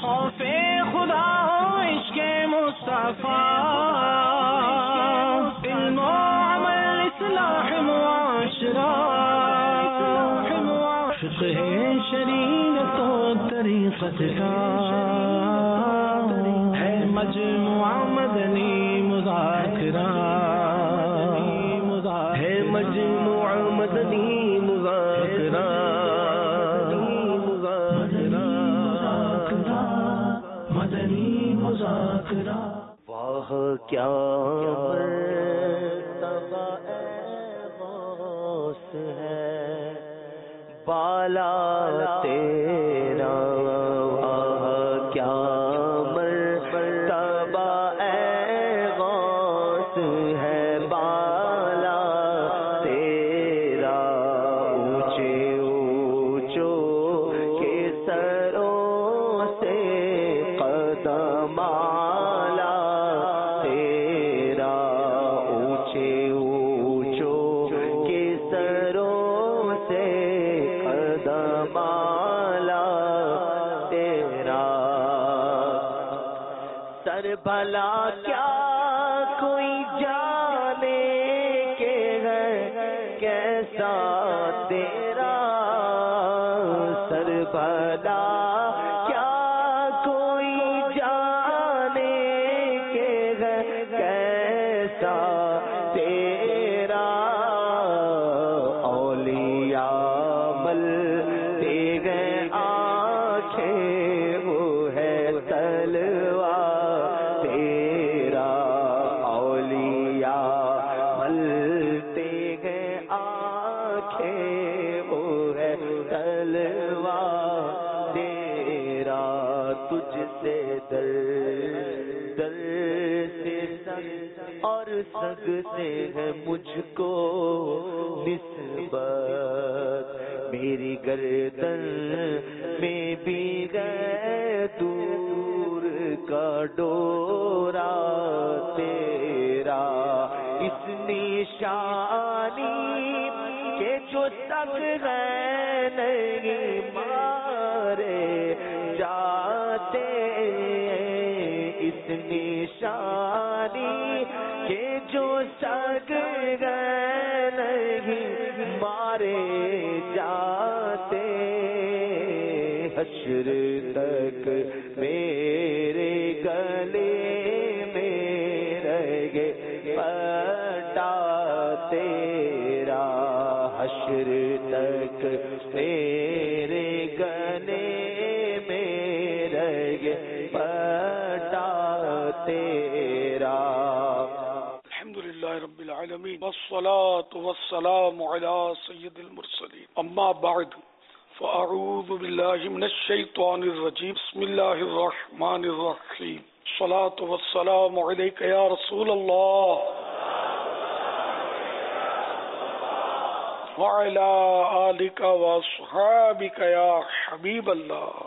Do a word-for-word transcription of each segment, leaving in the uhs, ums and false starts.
خوف خدا ہو عشق مصطفیٰ، علم و عمل اصلاح معاشرہ، فقہ شریعت و طریقت کا ہے مجموعہ مدنی مذاکرہ، ہے مجموعہ مدنی مذاکرہ، مدنی مذاکرہ۔ واہ کیا مرتبہ اے غوث ہے بالا تیرا، واہ کیا مرتبہ اے غوث ہے بالا تیرا، اونچے اونچوں کے سروں سے قدم اعلیٰ تیرا، اونچے اونچوں کے سروں سے قدم اعلیٰ تیرا، سر بھلا کیا کوئی جانے کہ ہے کیسا تیرا، سر بھلا کیا کوئی جانے کہ ہے کیسا تیرا، اولیاء ملتے ہیں آنکھیں وہ ہے تلوار تیرا، اولیاء ملتے ہیں آنکھیں وہ ہے تلوار تیرا، تجھ سے در در سے سگ اور سگ سے ہے مجھ کو نسبت، میری گردن میں بھی گئے دور کا ڈورا تیرا، اس نشانی کے جو سگ ہے نہیں مارے جاتے، اس نشانی کے جو سگ ہے نہیں مارے جاتے، حشر تک میرے گلے میں رہے پٹا تیرا، حشر تک میرے گلے میں رہے پٹا تیرا۔ الحمدللہ رب العالمین والصلاة والسلام علی سید المرسلین، اما بعد فاعوذ باللہ من الشیطان الرجیم، بسم اللہ الرحمن الرحیم، الصلاة والسلام علیک یا رسول اللہ وعلی آلک واصحابک یا حبیب اللہ،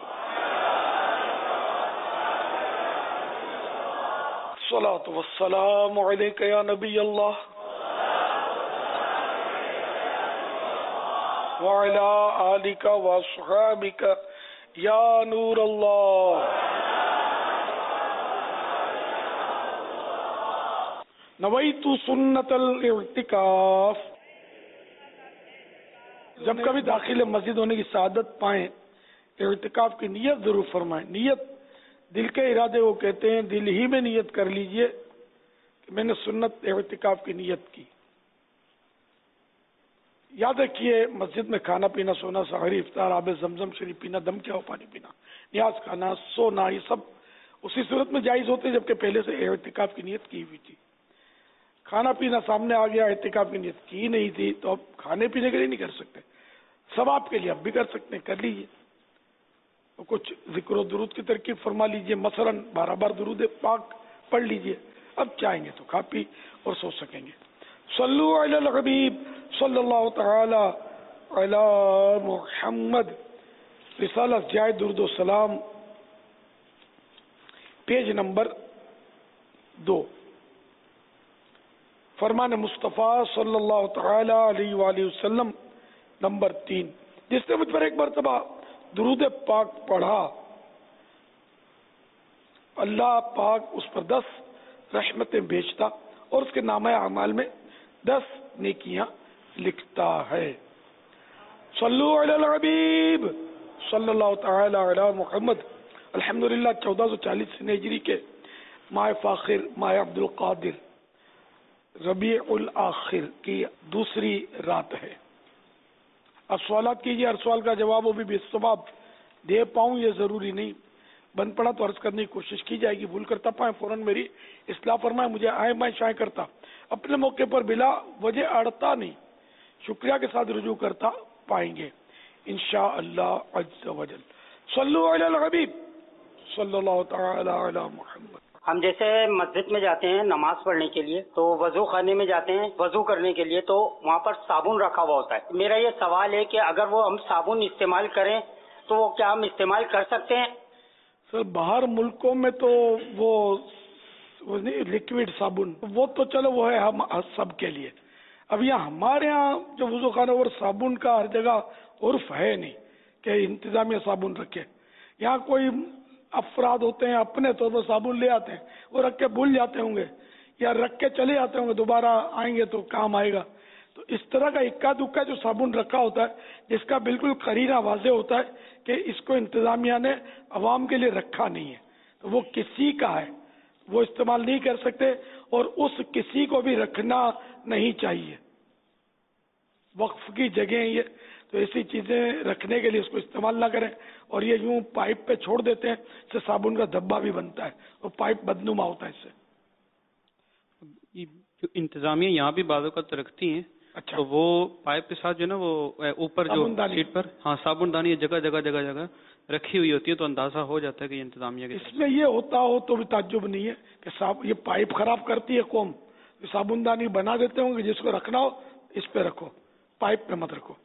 الصلاة والسلام علیک یا نبی اللہ وعلی آلک واصحابک یا نور اللہ۔ نویت سنت الاعتکاف، جب کبھی داخل مسجد ہونے کی سعادت پائیں اعتکاف کی نیت ضرور فرمائیں۔ نیت دل کے ارادے وہ کہتے ہیں، دل ہی میں نیت کر لیجئے کہ میں نے سنت اعتکاف کی نیت کی۔ یاد رکھیے مسجد میں کھانا پینا، سونا، سحری، افطار، آب زمزم شریف پینا، دم کیا ہو پانی پینا، نیاز کھانا، سونا، یہ سب اسی صورت میں جائز ہوتے جبکہ پہلے سے اعتکاف کی نیت کی ہوئی تھی۔ کھانا پینا سامنے آ گیا، اعتکاف کی نیت کی نہیں تھی تو اب کھانے پینے کے لیے نہیں کر سکتے، ثواب کے لیے اب بھی کر سکتے ہیں، کر لیجیے۔ کچھ ذکر و درود کی ترکیب فرما لیجئے، مثلا بارہ بار درود پاک پڑھ لیجئے، اب چاہیں گے تو کھا پی اور سو سکیں گے۔ صلو علی الحبیب صلی اللہ تعالی علی محمد، رسالہ جائے درود و سلام، پیج نمبر دو، فرمان مصطفیٰ صلی اللہ تعالی علیہ وآلہ وسلم نمبر تین، جس نے مجھ پر ایک مرتبہ درود پاک پڑھا اللہ پاک اس پر دس رحمتیں بھیجتا اور اس کے نامہ اعمال میں دس نیکیاں لکھتا ہے. صلو علی الحبیب صلی اللہ تعالی علی محمد. الحمدللہ چودہ سو چالیس ہجری کے ماہ فاخر ماہ عبد القادر ربیع الاخر کی دوسری رات ہے. اب سوالات کیجیے. ہر سوال کا جواب وہ بھی بے ثواب دے پاؤں یہ ضروری نہیں. بن پڑا تو عرض کرنے کی کوشش کی جائے گی. بھول کرتا پائیں فوراً میری اصلاح فرمائیں. مجھے آئے میں شائع کرتا اپنے موقع پر بلا وجہ اڑتا نہیں. شکریہ کے ساتھ رجوع کرتا پائیں گے انشاءاللہ عز و جل. صلو علی الحبیب صلی اللہ تعالی علی محمد. ہم جیسے مسجد میں جاتے ہیں نماز پڑھنے کے لیے تو وضو خانے میں جاتے ہیں وضو کرنے کے لیے تو وہاں پر صابن رکھا ہوا ہوتا ہے. میرا یہ سوال ہے کہ اگر وہ ہم صابن استعمال کریں تو وہ کیا ہم استعمال کر سکتے ہیں؟ سر باہر ملکوں میں تو وہ لکوڈ صابن وہ تو چلو وہ ہے ہم سب کے لیے. اب یہاں ہمارے یہاں جو وضو خانہ اور صابن کا ہر جگہ عرف ہے نہیں کہ انتظامیہ صابن رکھے. یہاں کوئی افراد ہوتے ہیں اپنے طور پر صابن لے آتے ہیں وہ رکھ کے بھول جاتے ہوں گے یا رکھ کے چلے جاتے ہوں گے دوبارہ آئیں گے تو کام آئے گا. تو اس طرح کا اکا دکا جو صابن رکھا ہوتا ہے جس کا بالکل قرینہ واضح ہوتا ہے کہ اس کو انتظامیہ نے عوام کے لیے رکھا نہیں ہے تو وہ کسی کا ہے وہ استعمال نہیں کر سکتے اور اس کسی کو بھی رکھنا نہیں چاہیے. وقف کی جگہ یہ تو ایسی چیزیں رکھنے کے لیے اس کو استعمال نہ کریں اور یہ یوں پائپ پہ چھوڑ دیتے ہیں اس سے صابن کا دھبا بھی بنتا ہے اور پائپ بدنما ہوتا ہے اس سے. جو انتظامیہ یہاں بھی بعض اوقات رکھتی ہیں اچھا تو وہ پائپ کے ساتھ جو نا وہ اوپر جو سیٹ پر ہاں صابن دانی جگہ جگہ جگہ جگہ رکھی ہوئی ہوتی ہے تو اندازہ ہو جاتا ہے کہ یہ انتظامیہ کے. اس میں یہ ہوتا ہو تو بھی تعجب نہیں ہے کہ یہ پائپ خراب کرتی ہے قوم. صابن دانی بنا دیتے ہوں گے جس کو رکھنا ہو اس پہ رکھو پائپ پہ مت رکھو.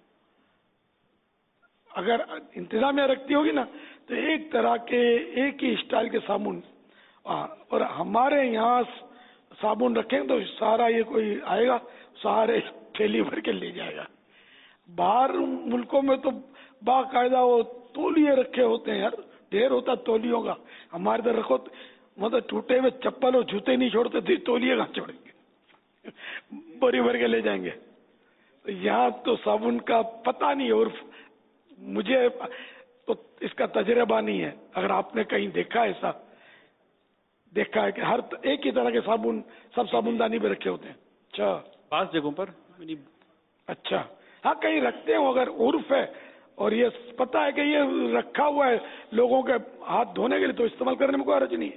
اگر انتظامیہ رکھتی ہوگی نا تو ایک طرح کے ایک ہی اسٹائل کے صابن اور ہمارے یہاں صابن رکھیں تو سارا یہ کوئی آئے گا سارے تھیلی بھر کے لے جائے گا. باہر ملکوں میں تو باقاعدہ وہ تولیے رکھے ہوتے ہیں یار ڈھیر ہوتا تولیوں کا. ہمارے ادھر رکھو مطلب ٹوٹے ہوئے چپل اور جوتے نہیں چھوڑتے تھے تولیے کہاں چھوڑیں گے بوری بھر کے لے جائیں گے. یہاں تو صابن کا پتہ نہیں اور مجھے تو اس کا تجربہ نہیں ہے. اگر آپ نے کہیں دیکھا ایسا دیکھا ہے کہ ہر ایک ہی طرح کے صابن سب صابن دانی پہ رکھے ہوتے ہیں. اچھا بعض جگہوں پر اچھا ہاں کہیں رکھتے ہوں اگر عرف ہے اور یہ پتہ ہے کہ یہ رکھا ہوا ہے لوگوں کے ہاتھ دھونے کے لیے تو استعمال کرنے میں کوئی حرج نہیں ہے.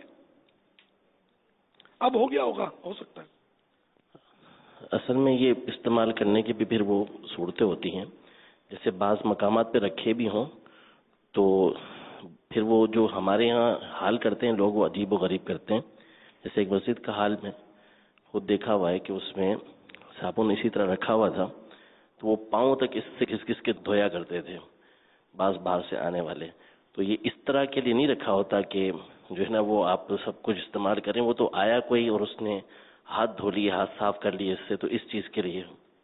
اب ہو گیا ہوگا ہو سکتا ہے. اصل میں یہ استعمال کرنے کی بھی پھر وہ صورتیں ہوتی ہیں جیسے بعض مقامات پہ رکھے بھی ہوں تو پھر وہ جو ہمارے یہاں حال کرتے ہیں لوگ وہ عجیب و غریب کرتے ہیں. جیسے ایک مسجد کا حال میں خود دیکھا ہوا ہے کہ اس میں صابن اسی طرح رکھا ہوا تھا تو وہ پاؤں تک اس سے کس کس کے دھویا کرتے تھے بعض باہر سے آنے والے. تو یہ اس طرح کے لیے نہیں رکھا ہوتا کہ جو ہے نا وہ آپ سب کچھ استعمال کریں. وہ تو آیا کوئی اور اس نے ہاتھ دھو لیے ہاتھ صاف کر لیے اس سے تو اس چیز کے لیے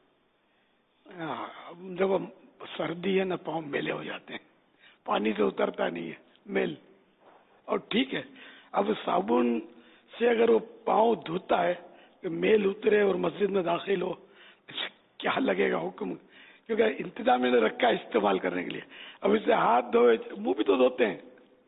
جب سردی ہے نا پاؤں میلے ہو جاتے ہیں پانی سے اترتا نہیں ہے میل اور ٹھیک ہے. اب صابن سے اگر وہ پاؤں دھوتا ہے کہ میل اترے اور مسجد میں داخل ہو کیا لگے گا حکم کیونکہ انتظامیہ نے رکھا ہے استعمال کرنے کے لیے. اب اس سے ہاتھ دھوئے منہ بھی تو دھوتے ہیں.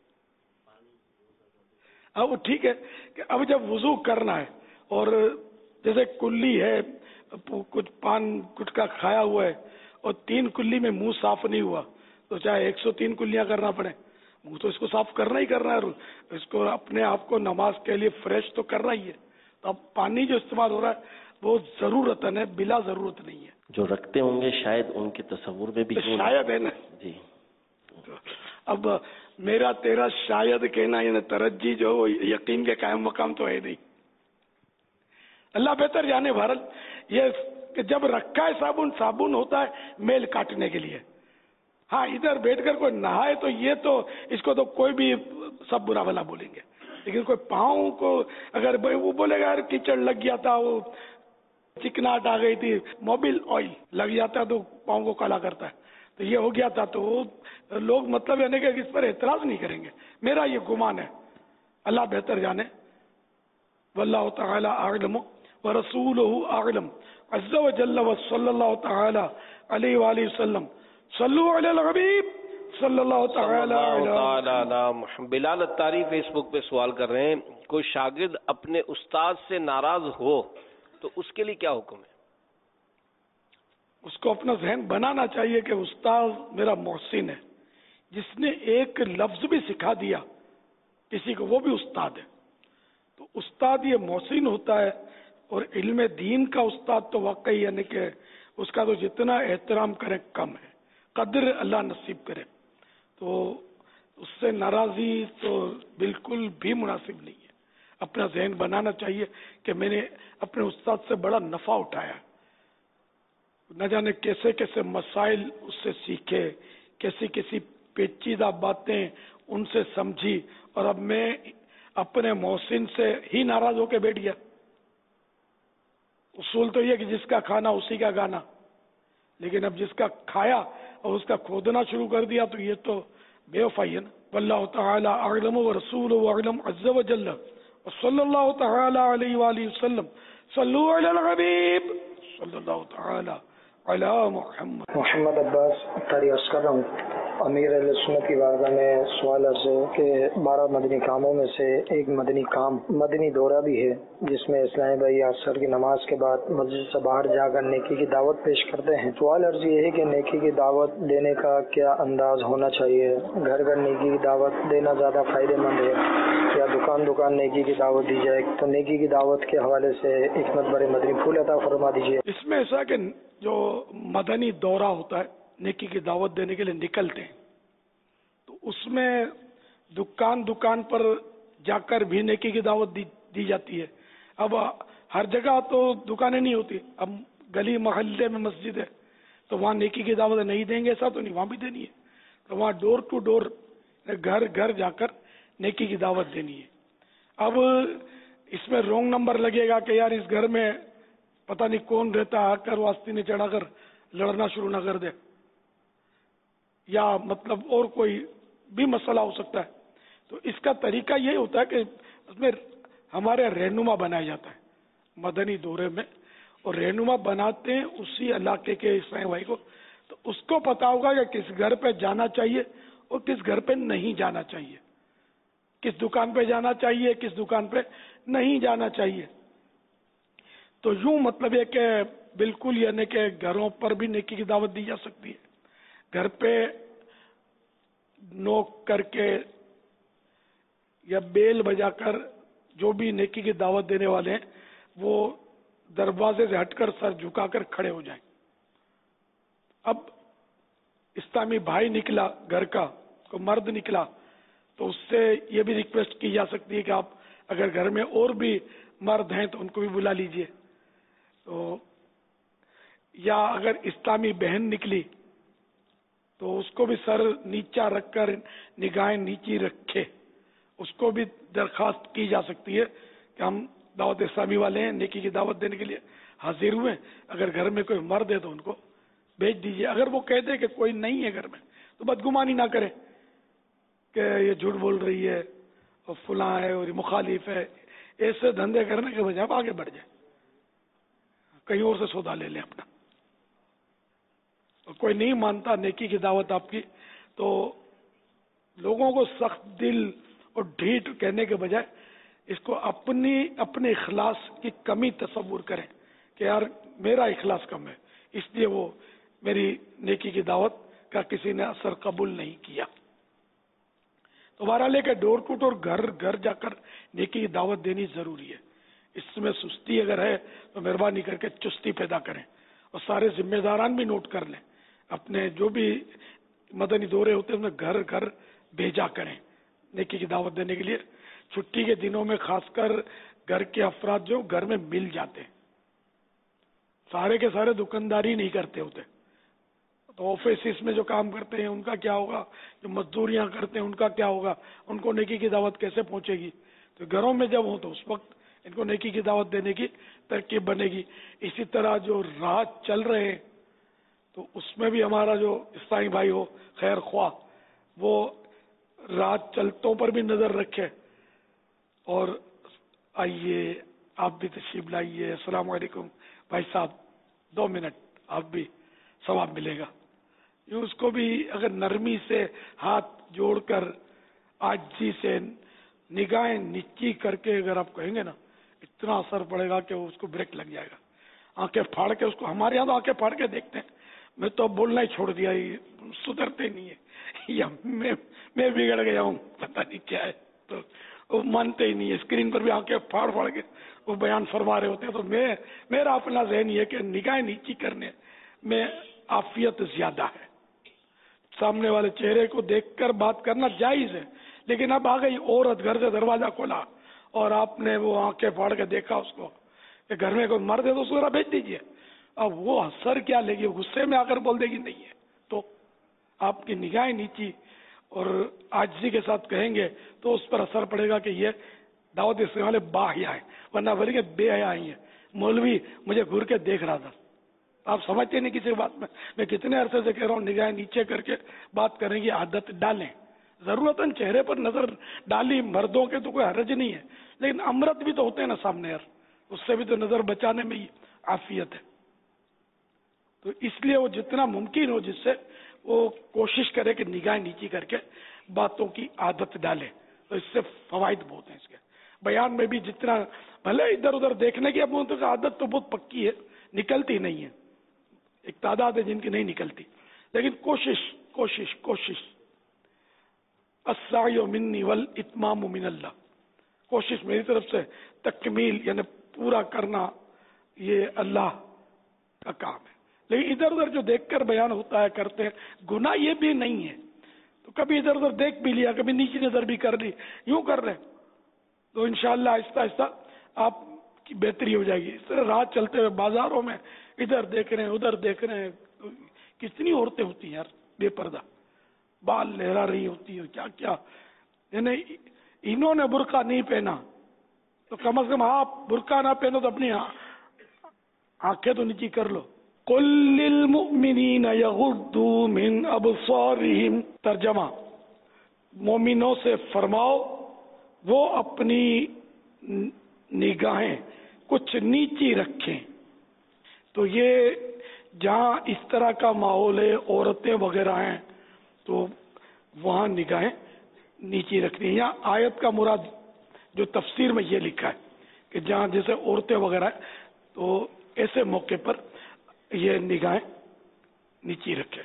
اب وہ ٹھیک ہے کہ اب جب وضو کرنا ہے اور جیسے کلی ہے کچھ پان گٹکا کھایا ہوا ہے اور تین کلی میں منہ صاف نہیں ہوا تو چاہے ایک سو تین کلیاں کرنا پڑے منہ تو اس کو صاف کرنا ہی کرنا ہے. اس کو اپنے آپ کو نماز کے لیے فریش تو کرنا ہی ہے. تو اب پانی جو استعمال ہو رہا ہے وہ ضرورت ہے بلا ضرورت نہیں ہے. جو رکھتے ہوں گے شاید ان کے تصور میں بھی شاید ہے نا جی. اب میرا تیرا شاید کہنا یعنی ترجیح جو یقین کے قائم مقام تو ہے نہیں. اللہ بہتر جانے بھارت یہ کہ جب رکھا ہے صابن صابن ہوتا ہے میل کاٹنے کے لیے. ہاں ادھر بیٹھ کر کوئی نہائے تو یہ تو اس کو تو کوئی بھی سب برا بھلا بولیں گے لیکن کوئی پاؤں کو اگر وہ بولے گا یار کیچڑ لگ گیا تھا وہ چکناٹ آ گئی تھی موبل آئل لگ جاتا ہے تو پاؤں کو کالا کرتا ہے تو یہ ہو گیا تھا تو لوگ مطلب یعنی کہ اس پر اعتراض نہیں کریں گے. میرا یہ گمان ہے اللہ بہتر جانے. واللہ تعالی اعلم ورسولہ اعلم عز وجل وصلی اللہ تعالی علیہ وآلہ وسلم. صلو علی الحبیب صلی اللہ تعالی علیہ. بلال اتاری فیس بک پہ سوال کر رہے ہیں، کوئی شاگرد اپنے استاد سے ناراض ہو تو اس کے لیے کیا حکم ہے؟ اس کو اپنا ذہن بنانا چاہیے کہ استاد میرا محسن ہے. جس نے ایک لفظ بھی سکھا دیا کسی کو وہ بھی استاد ہے. تو استاد یہ محسن ہوتا ہے. اور علم دین کا استاد تو واقعی یعنی کہ اس کا تو جتنا احترام کرے کم ہے، قدر اللہ نصیب کرے. تو اس سے ناراضی تو بالکل بھی مناسب نہیں ہے. اپنا ذہن بنانا چاہیے کہ میں نے اپنے استاد سے بڑا نفع اٹھایا، نہ جانے کیسے کیسے مسائل اس سے سیکھے، کیسی کیسی پیچیدہ باتیں ان سے سمجھی، اور اب میں اپنے محسن سے ہی ناراض ہو کے بیٹھ گیا. اصول تو یہ کہ جس کا کھانا اسی کا گانا، لیکن اب جس کا کھایا اور اس کا کھودنا شروع کر دیا تو یہ تو بے وفائی ہے نا. واللہ تعالی اعلم ورسولہ اعلم عز وجل وصلی اللہ تعالی علیہ وآلہ وسلم. صلو علی الحبیب صلی اللہ تعالی علی محمد. محمد عباس اتاری عرض کر رہا ہوں. امیر اہل سنت کی بارگاہ میں سوال عرض ہے کہ بارہ مدنی کاموں میں سے ایک مدنی کام مدنی دورہ بھی ہے، جس میں اسلامی بھائی عصر کی نماز کے بعد مسجد سے باہر جا کر نیکی کی دعوت پیش کرتے ہیں. سوال عرض یہ ہے کہ نیکی کی دعوت دینے کا کیا انداز ہونا چاہیے؟ گھر گھر نیکی کی دعوت دینا زیادہ فائدہ مند ہے یا دکان دکان نیکی کی دعوت دی جائے؟ تو نیکی کی دعوت کے حوالے سے ایک مرتبہ مدنی پھول عطا فرما دیجیے. اس میں ایسا کہ جو مدنی دورہ ہوتا ہے نیکی کی دعوت دینے کے لیے نکلتے ہیں، تو اس میں دکان دکان پر جا کر بھی نیکی کی دعوت دی, دی جاتی ہے. اب ہر جگہ تو دکانیں نہیں ہوتی. اب گلی محلے میں مسجد ہے تو وہاں نیکی کی دعوت نہیں دیں گے ایسا تو نہیں، وہاں بھی دینی ہے. تو وہاں ڈور ٹو ڈور گھر گھر جا کر نیکی کی دعوت دینی ہے. اب اس میں رونگ نمبر لگے گا کہ یار اس گھر میں پتہ نہیں کون رہتا، آ کر واسطے نے چڑھا کر لڑنا شروع نہ کر دے، یا مطلب اور کوئی بھی مسئلہ ہو سکتا ہے. تو اس کا طریقہ یہ ہوتا ہے کہ اس میں ہمارے رہنما بنایا جاتا ہے مدنی دورے میں، اور رہنما بناتے ہیں اسی علاقے کے اسلامی بھائی کو. تو اس کو پتا ہوگا کہ کس گھر پہ جانا چاہیے اور کس گھر پہ نہیں جانا چاہیے، کس دکان پہ جانا چاہیے کس دکان پہ نہیں جانا چاہیے. تو یوں مطلب ہے کہ بالکل یعنی کہ گھروں پر بھی نیکی کی دعوت دی جا سکتی ہے. گھر پہ نوک کر کے یا بیل بجا کر جو بھی نیکی کی دعوت دینے والے ہیں وہ دروازے سے ہٹ کر سر جھکا کر کھڑے ہو جائیں. اب اسلامی بھائی نکلا گھر کا، کوئی مرد نکلا، تو اس سے یہ بھی ریکویسٹ کی جا سکتی ہے کہ آپ اگر گھر میں اور بھی مرد ہیں تو ان کو بھی بلا لیجئے. تو یا اگر اسلامی بہن نکلی تو اس کو بھی سر نیچا رکھ کر نگاہیں نیچی رکھے، اس کو بھی درخواست کی جا سکتی ہے کہ ہم دعوت اسلامی والے ہیں، نیکی کی دعوت دینے کے لیے حاضر ہوئے ہیں، اگر گھر میں کوئی مرد ہے تو ان کو بھیج دیجیے. اگر وہ کہہ دے کہ کوئی نہیں ہے گھر میں تو بدگمانی نہ کرے کہ یہ جھوٹ بول رہی ہے اور فلاں ہے اور یہ مخالف ہے. ایسے دھندے کرنے کے بجائے آگے بڑھ جائے، کہیں اور سے سودا لے لیں اپنا. کوئی نہیں مانتا نیکی کی دعوت آپ کی تو لوگوں کو سخت دل اور ڈھیٹ کہنے کے بجائے اس کو اپنی اپنے اخلاص کی کمی تصور کریں کہ یار میرا اخلاص کم ہے اس لیے وہ میری نیکی کی دعوت کا کسی نے اثر قبول نہیں کیا. تو بہرحال کہ ڈور ٹو ڈور گھر گھر جا کر نیکی کی دعوت دینی ضروری ہے. اس میں سستی اگر ہے تو مہربانی کر کے چستی پیدا کریں اور سارے ذمہ داران بھی نوٹ کر لیں. اپنے جو بھی مدنی دورے ہوتے ہیں ان میں گھر گھر بھیجا کریں نیکی کی دعوت دینے کے لیے. چھٹی کے دنوں میں خاص کر گھر کے افراد جو گھر میں مل جاتے ہیں، سارے کے سارے دکانداری نہیں کرتے ہوتے، تو آفیسز میں جو کام کرتے ہیں ان کا کیا ہوگا، جو مزدوریاں کرتے ہیں ان کا کیا ہوگا، ان کو نیکی کی دعوت کیسے پہنچے گی. تو گھروں میں جب ہوں تو اس وقت ان کو نیکی کی دعوت دینے کی ترکیب بنے گی. اسی طرح جو رات چل رہے ہیں تو اس میں بھی ہمارا جو اسلامی بھائی ہو خیر خواہ وہ رات چلتوں پر بھی نظر رکھے اور آئیے آپ بھی تشریف لائیے. السلام علیکم بھائی صاحب, دو منٹ آپ بھی ثواب ملے گا. یہ اس کو بھی اگر نرمی سے ہاتھ جوڑ کر عاجزی سے نگاہیں نیچی کر کے اگر آپ کہیں گے نا, اتنا اثر پڑے گا کہ اس کو بریک لگ جائے گا. آنکھیں پھاڑ کے اس کو, ہمارے یہاں تو آنکھیں پھاڑ کے دیکھتے ہیں. میں تو اب بولنا ہی چھوڑ دیا, یہ سدھرتے نہیں ہے, یا میں میں بگڑ گیا ہوں, پتہ نہیں کیا ہے. تو وہ مانتے ہی نہیں ہے, اسکرین پر بھی آنکھیں پھاڑ پھاڑ کے وہ بیان فرما رہے ہوتے ہیں. تو میں میرا اپنا ذہن یہ ہے کہ نگاہیں نیچی کرنے میں عافیت زیادہ ہے. سامنے والے چہرے کو دیکھ کر بات کرنا جائز ہے, لیکن اب آ گئی عورت, گھر سے دروازہ کھولا اور آپ نے وہ آنکھیں پھاڑ کے دیکھا اس کو کہ گھر میں کوئی مرد ہے تو اس کو ذرا بھیج دیجیے. اب وہ اثر کیا لے گی, غصے میں آ کر بول دے گی نہیں ہے. تو آپ کی نگاہیں نیچی اور عاجزی کے ساتھ کہیں گے تو اس پر اثر پڑے گا کہ یہ دعوت اسلام والے با حیا ہیں, ورنہ بولیں گے بے حیا ہی ہیں. مولوی مجھے گھر کے دیکھ رہا تھا. آپ سمجھتے نہیں کسی بات میں. میں کتنے عرصے سے کہہ رہا ہوں نگاہیں نیچے کر کے بات کریں گی عادت ڈالیں. ضرورتاً چہرے پر نظر ڈالی مردوں کے تو کوئی حرج نہیں ہے, لیکن امرت بھی تو ہوتے ہیں نا سامنے یار, اس سے بھی تو نظر بچانے میں ہی عافیت ہے. تو اس لیے وہ جتنا ممکن ہو جس سے وہ کوشش کرے کہ نگاہیں نیچی کر کے باتوں کی عادت ڈالے. تو اس سے فوائد بہت ہیں اس کے. بیان میں بھی جتنا بھلے ادھر ادھر دیکھنے کی اب عادت تو بہت پکی ہے, نکلتی نہیں ہے, ایک تعداد ہے جن کی نہیں نکلتی, لیکن کوشش کوشش کوشش السعی منی والاتمام من اللہ, کوشش میری طرف سے, تکمیل یعنی پورا کرنا یہ اللہ کا کام ہے. لیکن ادھر ادھر جو دیکھ کر بیان ہوتا ہے کرتے ہیں, گناہ یہ بھی نہیں ہے. تو کبھی ادھر ادھر دیکھ بھی لیا, کبھی نیچی نظر بھی کر لی, یوں کر رہے تو انشاءاللہ آہستہ آہستہ آپ کی بہتری ہو جائے گی. اس طرح رات چلتے ہوئے بازاروں میں ادھر دیکھ رہے ہیں ادھر دیکھ رہے ہیں, کتنی عورتیں ہوتی ہیں یار بے پردہ, بال لہرا رہی ہوتی ہیں, کیا کیا. یعنی انہوں نے برقع نہیں پہنا تو کم از کم آپ برقع نہ پہنو تو اپنی آنکھیں تو نیچی کر لو. قل للمؤمنین یغضوا من ابصارہم, ترجمہ مومنوں سے فرماؤ وہ اپنی نگاہیں کچھ نیچی رکھیں. تو یہ جہاں اس طرح کا ماحول ہے, عورتیں وغیرہ ہیں, تو وہاں نگاہیں نیچی رکھنی ہیں. یا آیت کا مراد جو تفسیر میں یہ لکھا ہے کہ جہاں جیسے عورتیں وغیرہ ہیں تو ایسے موقع پر یہ نگاہیں نیچی رکھیں.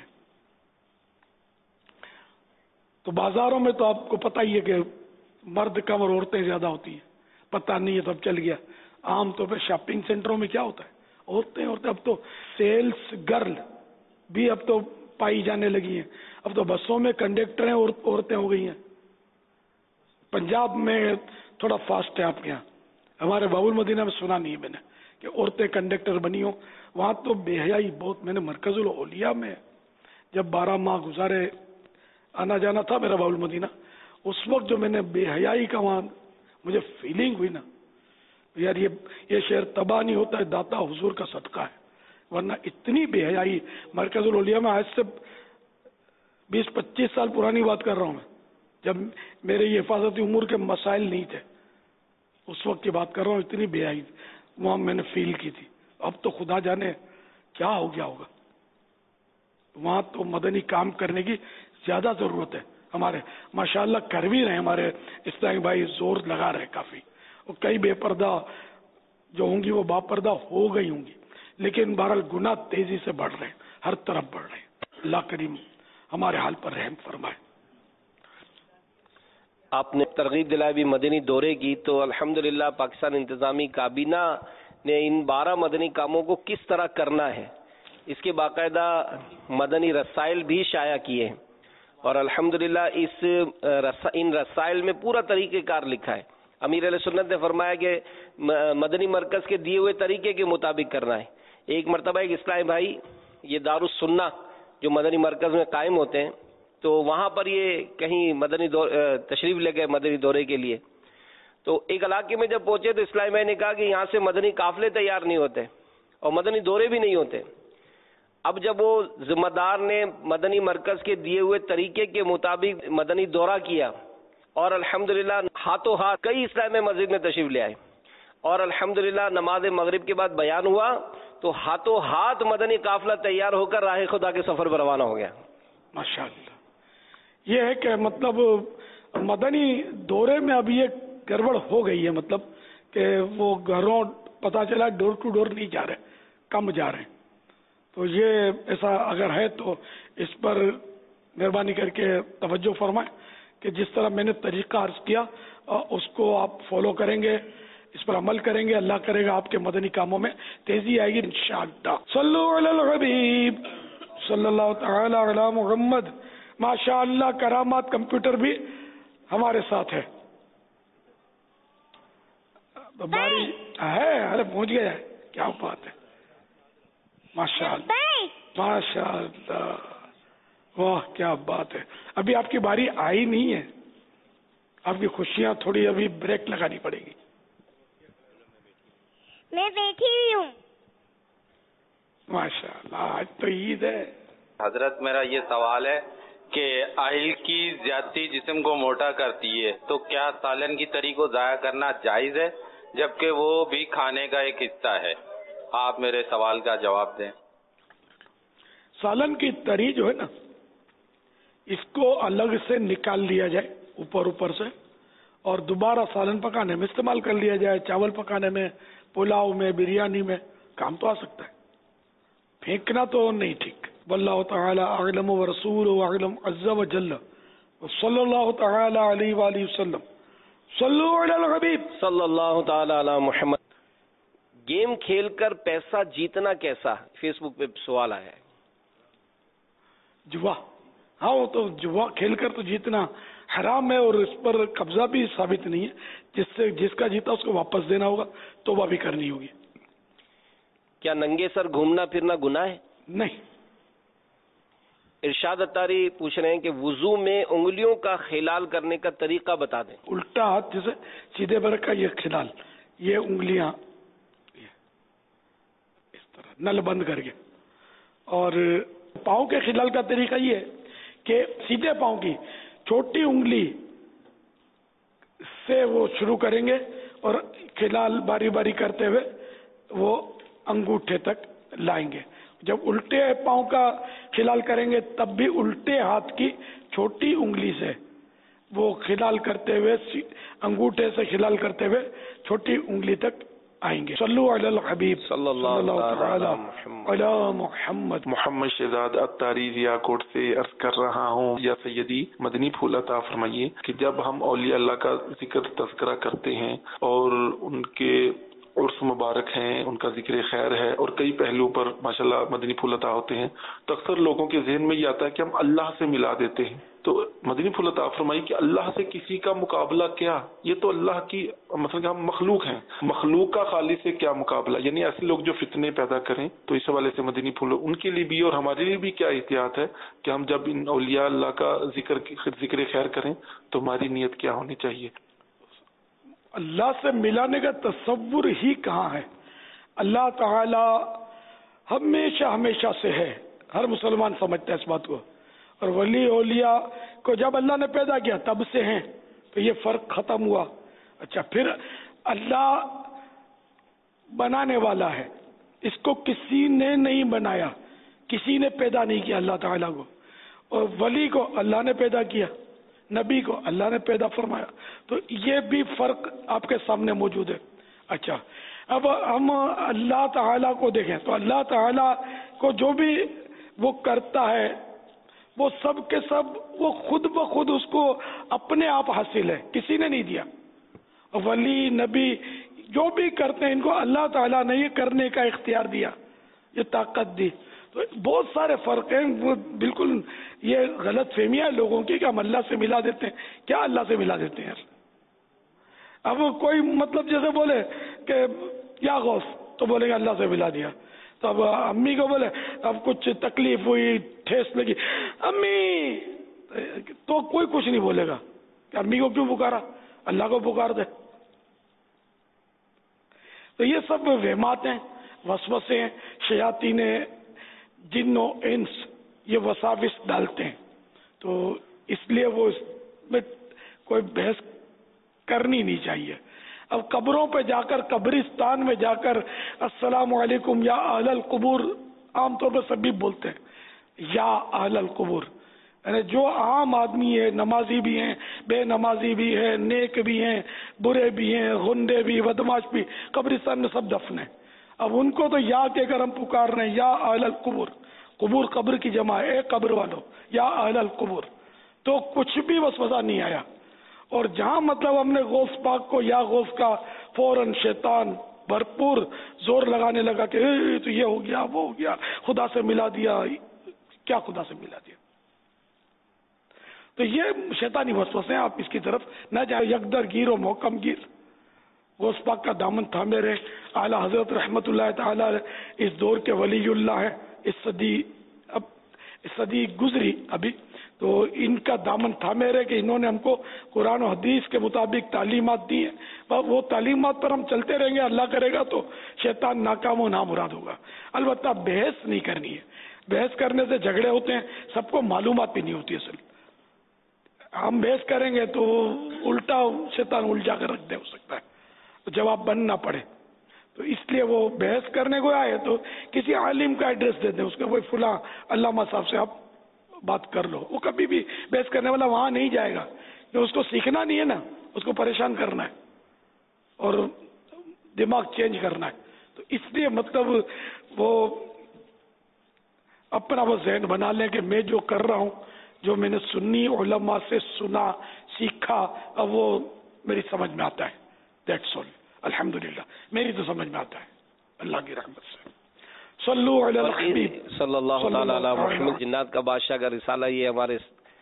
تو بازاروں میں تو آپ کو پتہ ہی ہے کہ مرد کم اور عورتیں زیادہ ہوتی ہیں, پتہ نہیں ہے تو اب چل گیا. عام طور پہ شاپنگ سینٹروں میں کیا ہوتا ہے, عورتیں عورتیں اب تو سیلس گرل بھی اب تو پائی جانے لگی ہیں. اب تو بسوں میں کنڈکٹر ہیں عورتیں ہو گئی ہیں. پنجاب میں تھوڑا فاسٹ ہے آپ کے یہاں, ہمارے باب المدینہ میں سنا نہیں ہے میں نے کہ عورتیں کنڈکٹر بنی ہوں. وہاں تو بے حیائی بہت. میں نے مرکز الاولیاء میں جب بارہ ماہ گزارے آنا جانا تھا میرا باب المدینہ, اس وقت جو میں نے بے حیائی کا وہاں مجھے فیلنگ ہوئی نا, یار یہ یہ شہر تباہ نہیں ہوتا ہے داتا حضور کا صدقہ ہے, ورنہ اتنی بے حیائی. مرکز الاولیاء میں آج سے بیس پچیس سال پرانی بات کر رہا ہوں میں, جب میرے یہ حفاظتی امور کے مسائل نہیں تھے, اس وقت کی بات کر رہا ہوں. اتنی بے حیائی وہاں میں نے فیل کی تھی. اب تو خدا جانے کیا ہو گیا ہوگا. وہاں تو مدنی کام کرنے کی زیادہ ضرورت ہے. ہمارے ماشاءاللہ کر بھی رہے, ہمارے اسلامی بھائی زور لگا رہے کافی, اور کئی بے پردہ جو ہوں گی وہ با پردہ ہو گئی ہوں گی, لیکن بہرحال گناہ تیزی سے بڑھ رہے ہیں, ہر طرف بڑھ رہے ہیں. اللہ کریم ہمارے حال پر رحم فرمائے. آپ نے ترغیب دلائی بھی مدنی دورے کی, تو الحمدللہ پاکستان انتظامی کابینہ نے ان بارہ مدنی کاموں کو کس طرح کرنا ہے اس کے باقاعدہ مدنی رسائل بھی شائع کیے ہیں, اور الحمدللہ اس ان رسائل میں پورا طریقہ کار لکھا ہے. امیر علیہ سنت نے فرمایا کہ مدنی مرکز کے دیے ہوئے طریقے کے مطابق کرنا ہے. ایک مرتبہ ایک اسلامی بھائی یہ دارالسنہ جو مدنی مرکز میں قائم ہوتے ہیں, تو وہاں پر یہ کہیں مدنی تشریف لے گئے مدنی دورے کے لیے. تو ایک علاقے میں جب پہنچے تو اسلامی بھائی نے کہا کہ یہاں سے مدنی قافلے تیار نہیں ہوتے اور مدنی دورے بھی نہیں ہوتے. اب جب وہ ذمہ دار نے مدنی مرکز کے دیے ہوئے طریقے کے مطابق مدنی دورہ کیا اور الحمدللہ ہاتھوں ہاتھ کئی اسلام میں مسجد میں تشریف لے آئے اور الحمدللہ نماز مغرب کے بعد بیان ہوا تو ہاتھوں ہاتھ مدنی قافلہ تیار ہو کر راہ خدا کے سفر پر روانہ ہو گیا. ماشاءاللہ. یہ ہے کہ مطلب مدنی دورے میں اب یہ گڑبڑ ہو گئی ہے، مطلب کہ وہ گھروں پتہ چلا ڈور ٹو ڈور نہیں جا رہے، کم جا رہے ہیں. تو یہ ایسا اگر ہے تو اس پر مہربانی کر کے توجہ فرمائیں کہ جس طرح میں نے طریقہ عرض کیا اس کو آپ فالو کریں گے، اس پر عمل کریں گے، اللہ کرے گا آپ کے مدنی کاموں میں تیزی آئے گی انشاءاللہ. صلو علی الحبیب صلی اللہ تعالی علی محمد. ماشاءاللہ کرامات کمپیوٹر بھی ہمارے ساتھ ہے. باری ہے، ارے پہنچ گیا ہے، کیا بات ہے. ماشاءاللہ ماشاءاللہ، واہ کیا بات ہے. ابھی آپ کی باری آئی نہیں ہے، آپ کی خوشیاں تھوڑی ابھی بریک لگانی پڑے گی. میں بیٹھی ہوئی ہوں. ماشاءاللہ آج تو عید ہے. حضرت میرا یہ سوال ہے کہ آئل کی زیادتی جسم کو موٹا کرتی ہے، تو کیا سالن کی تری کو ضائع کرنا جائز ہے جبکہ وہ بھی کھانے کا ایک حصہ ہے؟ آپ میرے سوال کا جواب دیں. سالن کی تری جو ہے نا، اس کو الگ سے نکال لیا جائے اوپر اوپر سے اور دوبارہ سالن پکانے میں استعمال کر لیا جائے. چاول پکانے میں، پلاؤ میں، بریانی میں کام تو آ سکتا ہے، پھینکنا تو نہیں ٹھیک. واللہ تعالی اعلم ورسولہ اعلم عز وجل صلی اللہ تعالی علیہ وآلہ وسلم. صلو علی الحبیب صلی اللہ تعالی علی محمد. گیم کھیل کر پیسہ جیتنا کیسا؟ فیس بک پہ سوال آیا ہے. جوا، ہاں وہ تو جوا کھیل کر تو جیتنا حرام ہے اور اس پر قبضہ بھی ثابت نہیں ہے. جس سے جس کا جیتا اس کو واپس دینا ہوگا، توبہ بھی کرنی ہوگی. کیا ننگے سر گھومنا پھرنا گناہ ہے؟ نہیں. ارشاد اتاری پوچھ رہے ہیں کہ وضو میں انگلیوں کا خلال کرنے کا طریقہ بتا دیں. الٹا ہاتھ جیسے سیدھے برق کا یہ خلال، یہ انگلیاں اس طرح نل بند کر کے، اور پاؤں کے خلال کا طریقہ یہ ہے کہ سیدھے پاؤں کی چھوٹی انگلی سے وہ شروع کریں گے اور خلال باری باری کرتے ہوئے وہ انگوٹھے تک لائیں گے. جب الٹے پاؤں کا خلال کریں گے تب بھی الٹے ہاتھ کی چھوٹی انگلی سے وہ خلال کرتے ہوئے انگوٹھے سے خلال کرتے ہوئے چھوٹی انگلی تک آئیں گے. صلو علی الحبیب صلی اللہ تعالی علی محمد. محمد شہزاد اتاری ضیا کوٹ سے عرض کر رہا ہوں، یا سیدی مدنی پھول عطا فرمائیے کہ جب ہم اولیاء اللہ کا ذکر تذکرہ کرتے ہیں اور ان کے عرس مبارک ہیں، ان کا ذکر خیر ہے اور کئی پہلو پر ماشاءاللہ مدنی پھول عطا ہوتے ہیں، تو اکثر لوگوں کے ذہن میں یہ آتا ہے کہ ہم اللہ سے ملا دیتے ہیں. تو مدنی پھول عطا فرمائی کہ اللہ سے کسی کا مقابلہ کیا؟ یہ تو اللہ کی مثلا کہ ہم مخلوق ہیں، مخلوق کا خالق سے کیا مقابلہ؟ یعنی ایسے لوگ جو فتنے پیدا کریں، تو اس حوالے سے مدنی پھول ان کے لیے بھی اور ہمارے لیے بھی کیا احتیاط ہے کہ ہم جب ان اولیاء اللہ کا ذکر ذکر خیر کریں تو ہماری نیت کیا ہونی چاہیے؟ اللہ سے ملانے کا تصور ہی کہاں ہے. اللہ تعالی ہمیشہ ہمیشہ سے ہے، ہر مسلمان سمجھتا ہے اس بات کو. اور ولی اولیاء کو جب اللہ نے پیدا کیا تب سے ہیں، تو یہ فرق ختم ہوا. اچھا، پھر اللہ بنانے والا ہے، اس کو کسی نے نہیں بنایا، کسی نے پیدا نہیں کیا اللہ تعالیٰ کو. اور ولی کو اللہ نے پیدا کیا، نبی کو اللہ نے پیدا فرمایا. تو یہ بھی فرق آپ کے سامنے موجود ہے. اچھا، اب ہم اللہ تعالیٰ کو دیکھیں تو اللہ تعالیٰ کو جو بھی وہ کرتا ہے وہ سب کے سب وہ خود بخود اس کو اپنے آپ حاصل ہے، کسی نے نہیں دیا. ولی نبی جو بھی کرتے ہیں ان کو اللہ تعالیٰ نے یہ کرنے کا اختیار دیا، یہ طاقت دی. تو بہت سارے فرق ہیں. وہ بالکل یہ غلط فہمیاں ہے لوگوں کی کہ ہم اللہ سے ملا دیتے ہیں. کیا اللہ سے ملا دیتے ہیں؟ اب کوئی مطلب جیسے بولے کہ یا غوث تو بولے گا اللہ سے ملا دیا. تو اب امی کو بولے اب کچھ تکلیف ہوئی، ٹھیس لگی، امی، تو کوئی کچھ نہیں بولے گا کہ امی کو کیوں پکارا، اللہ کو پکار دے. تو یہ سب وہمات ہیں، وسوسے ہیں. شیاطین جن و انس یہ وساوس ڈالتے ہیں، تو اس لیے وہ اس میں کوئی بحث کرنی نہیں چاہیے. اب قبروں پہ جا کر، قبرستان میں جا کر السلام علیکم یا اہل القبور، عام طور پہ سبھی بولتے ہیں یا اہل القبور، یعنی جو عام آدمی ہے، نمازی بھی ہیں، بے نمازی بھی ہیں، نیک بھی ہیں، برے بھی ہیں، غنڈے بھی، بدماش بھی، قبرستان میں سب دفن ہیں. اب ان کو تو یا کہہ کر ہم پکار رہے ہیں یا اہل القبور، قبور قبر کی جمع ہے، اے قبر والو یا اہل القبور، تو کچھ بھی وسوسہ نہیں آیا. اور جہاں مطلب ہم نے غوث پاک کو یا غوث کا، فوراً شیطان بھرپور زور لگانے لگا کہ اے تو یہ ہو گیا، وہ ہو گیا، خدا سے ملا دیا. کیا خدا سے ملا دیا؟ تو یہ شیطانی وسوسے ہیں، آپ اس کی طرف نہ جائیں. یکدر گیر و محکم گیر، غوث پاک کا دامن تھامے رہے. اعلی حضرت رحمت اللہ تعالی اس دور کے ولی اللہ ہے، اس صدی اب اس صدی گزری ابھی، تو ان کا دامن تھامے رہے کہ انہوں نے ہم کو قرآن و حدیث کے مطابق تعلیمات دی ہیں. وہ تعلیمات پر ہم چلتے رہیں گے، اللہ کرے گا تو شیطان ناکام و نامراد ہوگا. البتہ بحث نہیں کرنی ہے، بحث کرنے سے جھگڑے ہوتے ہیں، سب کو معلومات بھی نہیں ہوتی. اصل ہم بحث کریں گے تو الٹا شیطان الجھا کر رکھ دے ہو سکتا ہے، جواب بن نہ پڑے. تو اس لیے وہ بحث کرنے کو آئے تو کسی عالم کا ایڈریس دے دیں، اس کا کوئی فلاں علامہ صاحب سے آپ بات کر لو. وہ کبھی بھی بحث کرنے والا وہاں نہیں جائے گا، کہ اس کو سیکھنا نہیں ہے نا، اس کو پریشان کرنا ہے اور دماغ چینج کرنا ہے. تو اس لیے مطلب وہ اپنا وہ ذہن بنا لیں کہ میں جو کر رہا ہوں، جو میں نے سنی علماء سے سنا، سیکھا، اب وہ میری سمجھ میں آتا ہے. That's all. الحمدللہ میری تو سمجھ میں آتا ہے اللہ کی رحمت سے. صلو علی الحبیب صلی اللہ تعالی علی محمد. جنات کا بادشاہ کا رسالہ یہ ہمارے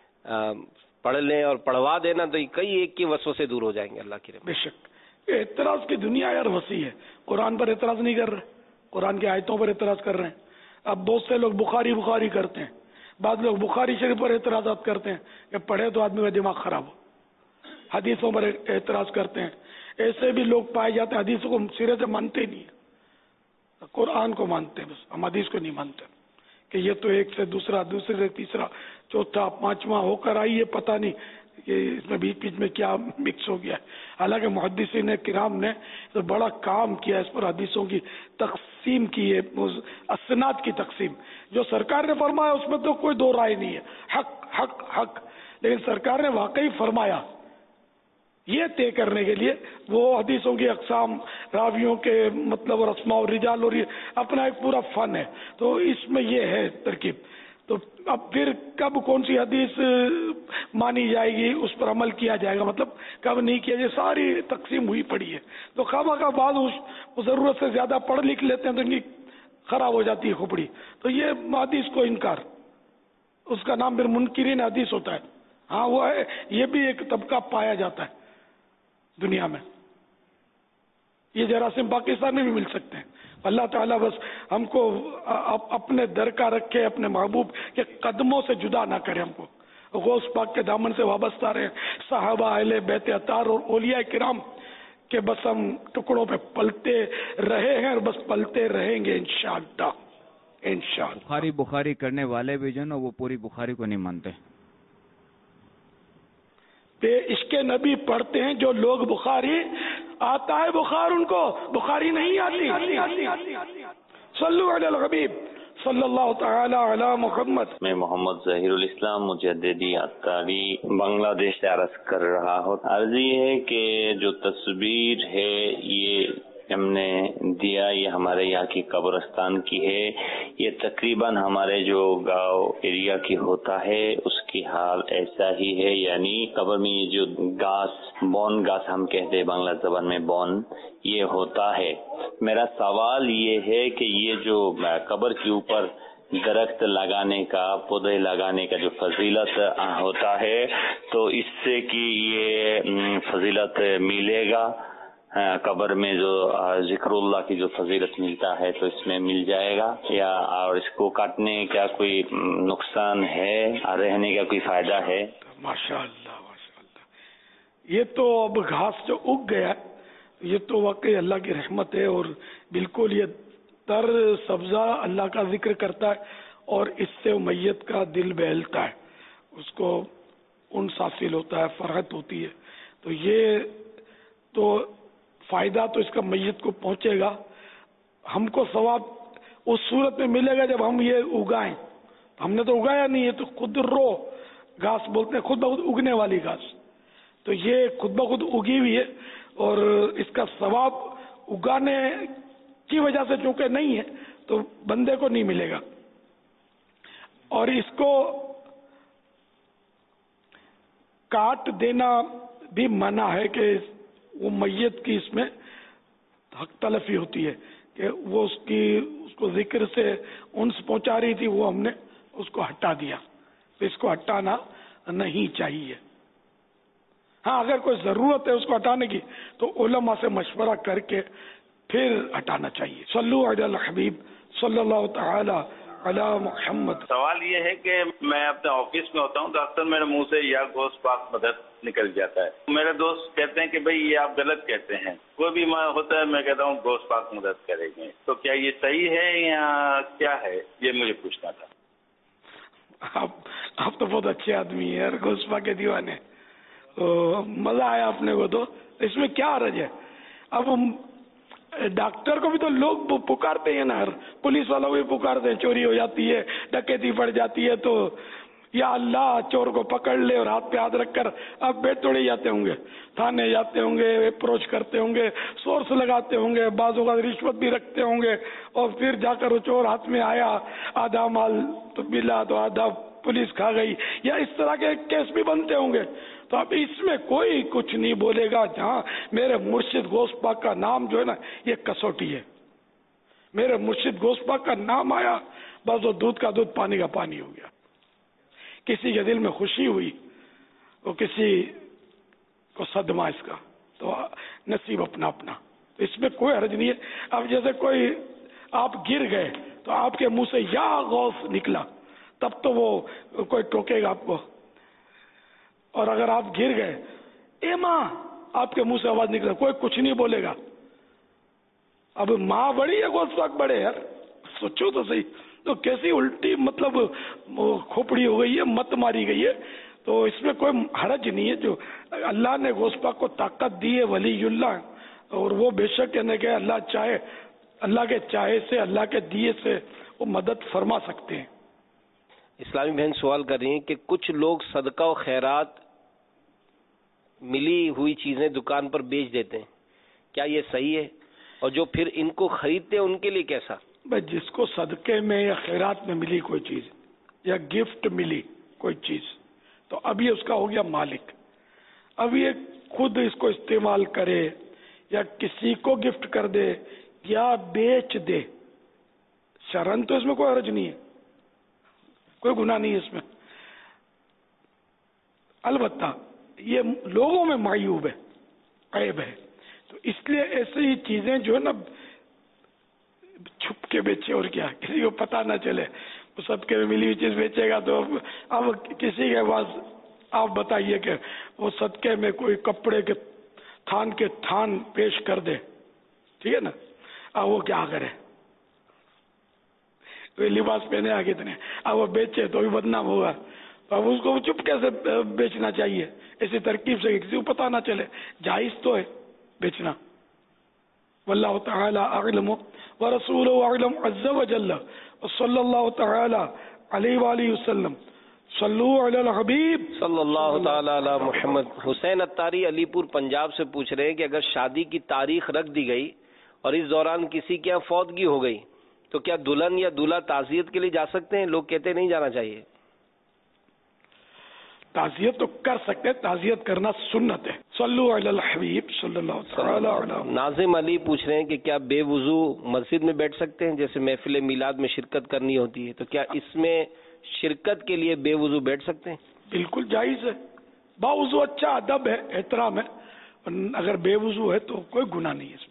پڑھ لیں اور پڑھوا دینا تو کئی ایک کی وسوسے دور ہو جائیں گے اللہ کی رحمت. بے شک اعتراض کی دنیا یار وسیع ہے. قرآن پر اعتراض نہیں کر رہے، قرآن کی آیتوں پر اعتراض کر رہے ہیں. اب بہت سے لوگ بخاری بخاری کرتے ہیں، بعض لوگ بخاری شریف پر اعتراضات کرتے ہیں کہ پڑھے تو آدمی کا دماغ خراب ہو. حدیثوں پر اعتراض کرتے ہیں. ایسے بھی لوگ پائے جاتے ہیں حدیثوں کو سرے سے مانتے نہیں ہیں، قرآن کو مانتے ہیں بس، ہم حدیث کو نہیں مانتے کہ یہ تو ایک سے دوسرا، دوسرے سے تیسرا، چوتھا، پانچواں ہو کر آئی ہے، پتہ نہیں کہ اس میں بیچ بیچ میں کیا مکس ہو گیا ہے. حالانکہ محدثین کرام نے تو بڑا کام کیا اس پر، حدیثوں کی تقسیم کی ہے، اسناد کی تقسیم. جو سرکار نے فرمایا اس میں تو کوئی دو رائے نہیں ہے، حق حق حق. لیکن سرکار نے واقعی فرمایا، یہ طے کرنے کے لیے وہ حدیثوں کی اقسام، راویوں کے مطلب اور اسماء اور رجال، اور یہ اپنا ایک پورا فن ہے. تو اس میں یہ ہے ترکیب. تو اب پھر کب کون سی حدیث مانی جائے گی، اس پر عمل کیا جائے گا، مطلب کب نہیں کیا جائے، ساری تقسیم ہوئی پڑی ہے. تو خواہ کا بعض ضرورت سے زیادہ پڑھ لکھ لیتے ہیں تو ان کی خراب ہو جاتی ہے کھوپڑی. تو یہ حدیث کو انکار، اس کا نام پھر منکرین حدیث ہوتا ہے. ہاں وہ ہے، یہ بھی ایک طبقہ پایا جاتا ہے دنیا میں. یہ جراثیم پاکستان میں بھی مل سکتے ہیں. اللہ تعالیٰ بس ہم کو اپنے در کا رکھے، اپنے محبوب کے قدموں سے جدا نہ کرے، ہم کو غوث پاک کے دامن سے وابستہ رہے، صحابہ، اہل بیت اطہار اور اولیاء کرام کے بس ہم ٹکڑوں پہ پلتے رہے ہیں اور بس پلتے رہیں گے انشاءاللہ انشاءاللہ. بخاری بخاری کرنے والے بھی جو نا وہ پوری بخاری کو نہیں مانتے. بے عشق نبی پڑھتے ہیں جو لوگ، بخاری آتا ہے بخار ان کو، بخاری نہیں آتی. صلو علی الحبیب صلی اللہ تعالی علی محمد. میں محمد ظہیر الاسلام مجددی عطاری بنگلہ دیش سے عرض کر رہا ہوں. عرض یہ ہے کہ جو تصویر ہے یہ ہم نے دیا، یہ ہمارے یہاں کی قبرستان کی ہے. یہ تقریباً ہمارے جو گاؤں ایریا کی ہوتا ہے اس کی حال ایسا ہی ہے، یعنی قبر میں یہ جو گاس، بون گاس ہم کہتے ہیں بنگلہ زبان میں بون، یہ ہوتا ہے. میرا سوال یہ ہے کہ یہ جو قبر کے اوپر درخت لگانے کا، پودے لگانے کا جو فضیلت ہوتا ہے، تو اس سے کہ یہ فضیلت ملے گا قبر میں، جو ذکر اللہ کی جو فضیلت ملتا ہے تو اس میں مل جائے گا، یا اور اس کو کاٹنے کا کوئی نقصان ہے، رہنے کا کوئی فائدہ ہے؟ ماشاء اللہ ماشاء اللہ. یہ تو اب گھاس جو اگ گیا یہ تو واقعی اللہ کی رحمت ہے، اور بالکل یہ تر سبزہ اللہ کا ذکر کرتا ہے، اور اس سے میت کا دل بہلتا ہے، اس کو انس حاصل ہوتا ہے، فرحت ہوتی ہے. تو یہ تو فائدہ تو اس کا میت کو پہنچے گا. ہم کو ثواب اس صورت میں ملے گا جب ہم یہ اگائیں. ہم نے تو اگایا نہیں ہے, تو خود رو گھاس بولتے ہیں, خود بخود اگنے والی گھاس. تو یہ خود بخود اگی ہوئی ہے اور اس کا ثواب اگانے کی وجہ سے چونکہ نہیں ہے تو بندے کو نہیں ملے گا. اور اس کو کاٹ دینا بھی منع ہے کہ وہ میت کی اس میں حق تلفی ہوتی ہے کہ وہ اس کی اس کو ذکر سے انس پہنچا رہی تھی, وہ ہم نے اس کو ہٹا دیا. تو اس کو ہٹانا نہیں چاہیے. ہاں اگر کوئی ضرورت ہے اس کو ہٹانے کی تو علماء سے مشورہ کر کے پھر ہٹانا چاہیے. صلو علی الحبیب صلی اللہ تعالی علی محمد. سوال یہ ہے کہ میں اپنے آفس میں ہوتا ہوں تو اکثر میرے منہ سے یا گوشت پاک مدد نکل جاتا ہے. میرے دوست کہتے ہیں کہ بھئی یہ آپ غلط کہتے ہیں. کوئی بھی ہوتا ہے میں کہتا ہوں گوشت پاک مدد کریں گے. تو کیا یہ صحیح ہے یا کیا ہے, یہ مجھے پوچھنا تھا. آپ آپ تو بہت اچھے آدمی ہیں یار, گوشت پاک کے دیوانے. تو مزہ آیا اپنے کو. تو اس میں کیا حرج ہے؟ اب ہم ڈاکٹر کو بھی تو لوگ پکارتے ہیں نا, پولیس والوں کو بھی پکارتے ہیں. چوری ہو جاتی ہے, ڈکیتی پڑ جاتی ہے تو یا اللہ چور کو پکڑ لے, اور ہاتھ پہ ہاتھ رکھ کر آپ بیٹھ توڑے جاتے ہوں گے, تھانے جاتے ہوں گے, اپروچ کرتے ہوں گے, سورس لگاتے ہوں گے, بعضوں کا رشوت بھی رکھتے ہوں گے, اور پھر جا کر وہ چور ہاتھ میں آیا, آدھا مال تو ملا تو آدھا پولیس کھا گئی, یا اس طرح کے کیس بھی بنتے ہوں گے. تو اب اس میں کوئی کچھ نہیں بولے گا. جہاں میرے مرشد گوشت پاک کا نام جو ہے نا یہ کسوٹی ہے. میرے مرشد گوشت پاک کا نام آیا بس وہ دودھ کا دودھ پانی کا پانی ہو گیا. کسی کے دل میں خوشی ہوئی, وہ کسی کو صدمہ اس کا, تو نصیب اپنا اپنا. اس میں کوئی حرج نہیں ہے. اب جیسے کوئی آپ گر گئے تو آپ کے منہ سے یا غوث نکلا تب تو وہ کوئی ٹوکے گا آپ کو, اور اگر آپ گر گئے اے ماں آپ کے منہ سے آواز نکلا کوئی کچھ نہیں بولے گا. اب ماں بڑی ہے گوشت پاک بڑے یار, سوچو تو صحیح. تو کیسی الٹی مطلب کھوپڑی ہو گئی ہے, مت ماری گئی ہے. تو اس میں کوئی حرج نہیں ہے. جو اللہ نے گوشت پاک کو طاقت دی ہے ولی اللہ, اور وہ بے شک یعنی کہ اللہ چاہے, اللہ کے چاہے سے, اللہ کے دیے سے وہ مدد فرما سکتے ہیں. اسلامی بہن سوال کر رہی ہیں کہ کچھ لوگ صدقہ و خیرات ملی ہوئی چیزیں دکان پر بیچ دیتے ہیں, کیا یہ صحیح ہے؟ اور جو پھر ان کو خریدتے ہیں ان کے لیے کیسا؟ بھائی جس کو صدقے میں یا خیرات میں ملی کوئی چیز یا گفٹ ملی کوئی چیز, تو اب یہ اس کا ہو گیا مالک. اب یہ خود اس کو استعمال کرے یا کسی کو گفٹ کر دے یا بیچ دے, شرن تو اس میں کوئی حرج نہیں ہے, کوئی گناہ نہیں ہے اس میں. البتہ یہ لوگوں میں معیوب ہے, عیب ہے. تو اس لیے ایسی چیزیں جو ہے نا چھپ کے بیچے, اور کیا کسی کو پتہ نہ چلے. وہ صدقے میں ملی ہوئی چیز بیچے گا تو اب کسی کے پاس آپ بتائیے کہ وہ صدقے میں کوئی کپڑے کے تھان کے تھان پیش کر دے, ٹھیک ہے نا, اب وہ کیا کرے؟ کوئی لباس پہنے آگے اتنے, اب وہ بیچے تو بھی بدنام ہوگا. تو اب اس کو چپ کیسے بیچنا چاہیے ایسی ترکیب سے کسی کو پتہ نہ چلے. جائز تو ہے بیچنا. واللہ تعالی اعلم ورسولہ اعلم عز وجل صلی اللہ تعالی علیہ وآلہ وسلم. صلو علی الحبیب صلی اللہ تعالی علی محمد. حسین اتاری علی پور پنجاب سے پوچھ رہے ہیں کہ اگر شادی کی تاریخ رکھ دی گئی اور اس دوران کسی کے یہاں فوتگی ہو گئی تو کیا دلہن یا دولہا تعزیت کے لیے جا سکتے ہیں؟ لوگ کہتے ہیں نہیں جانا چاہیے. تعزیت تو کر سکتے, تعزیت کرنا سنت ہے. صلو علی الحبیب صلی اللہ تعالی علی. ناظم علی پوچھ رہے ہیں کہ کیا بے وضو مسجد میں بیٹھ سکتے ہیں؟ جیسے محفل میلاد میں شرکت کرنی ہوتی ہے, تو کیا اس میں شرکت کے لیے بے وضو بیٹھ سکتے ہیں؟ بالکل جائز ہے. با وضو اچھا ادب ہے, احترام ہے. اگر بے وضو ہے تو کوئی گناہ نہیں ہے اس میں.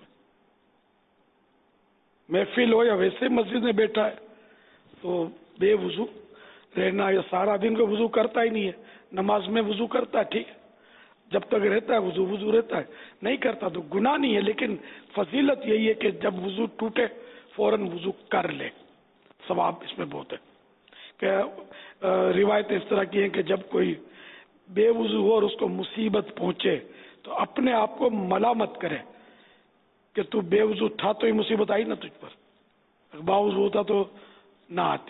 محفل ہو یا ویسے مسجد میں بیٹھا ہے تو بے وضو رہنا, یا سارا دن کو وضو کرتا ہی نہیں ہے, نماز میں وضو کرتا ہے ٹھیک ہے, جب تک رہتا ہے وضو وضو رہتا ہے, نہیں کرتا تو گناہ نہیں ہے. لیکن فضیلت یہی ہے کہ جب وضو ٹوٹے فوراً وضو کر لے, ثواب اس میں بہت ہے. کہ روایتیں اس طرح کی ہیں کہ جب کوئی بے وضو ہو اور اس کو مصیبت پہنچے تو اپنے آپ کو ملامت کرے کہ تو بے وضو تھا تو یہ مصیبت آئی نہ تجھ پر، باوضو ہوتا تو نہ آتی.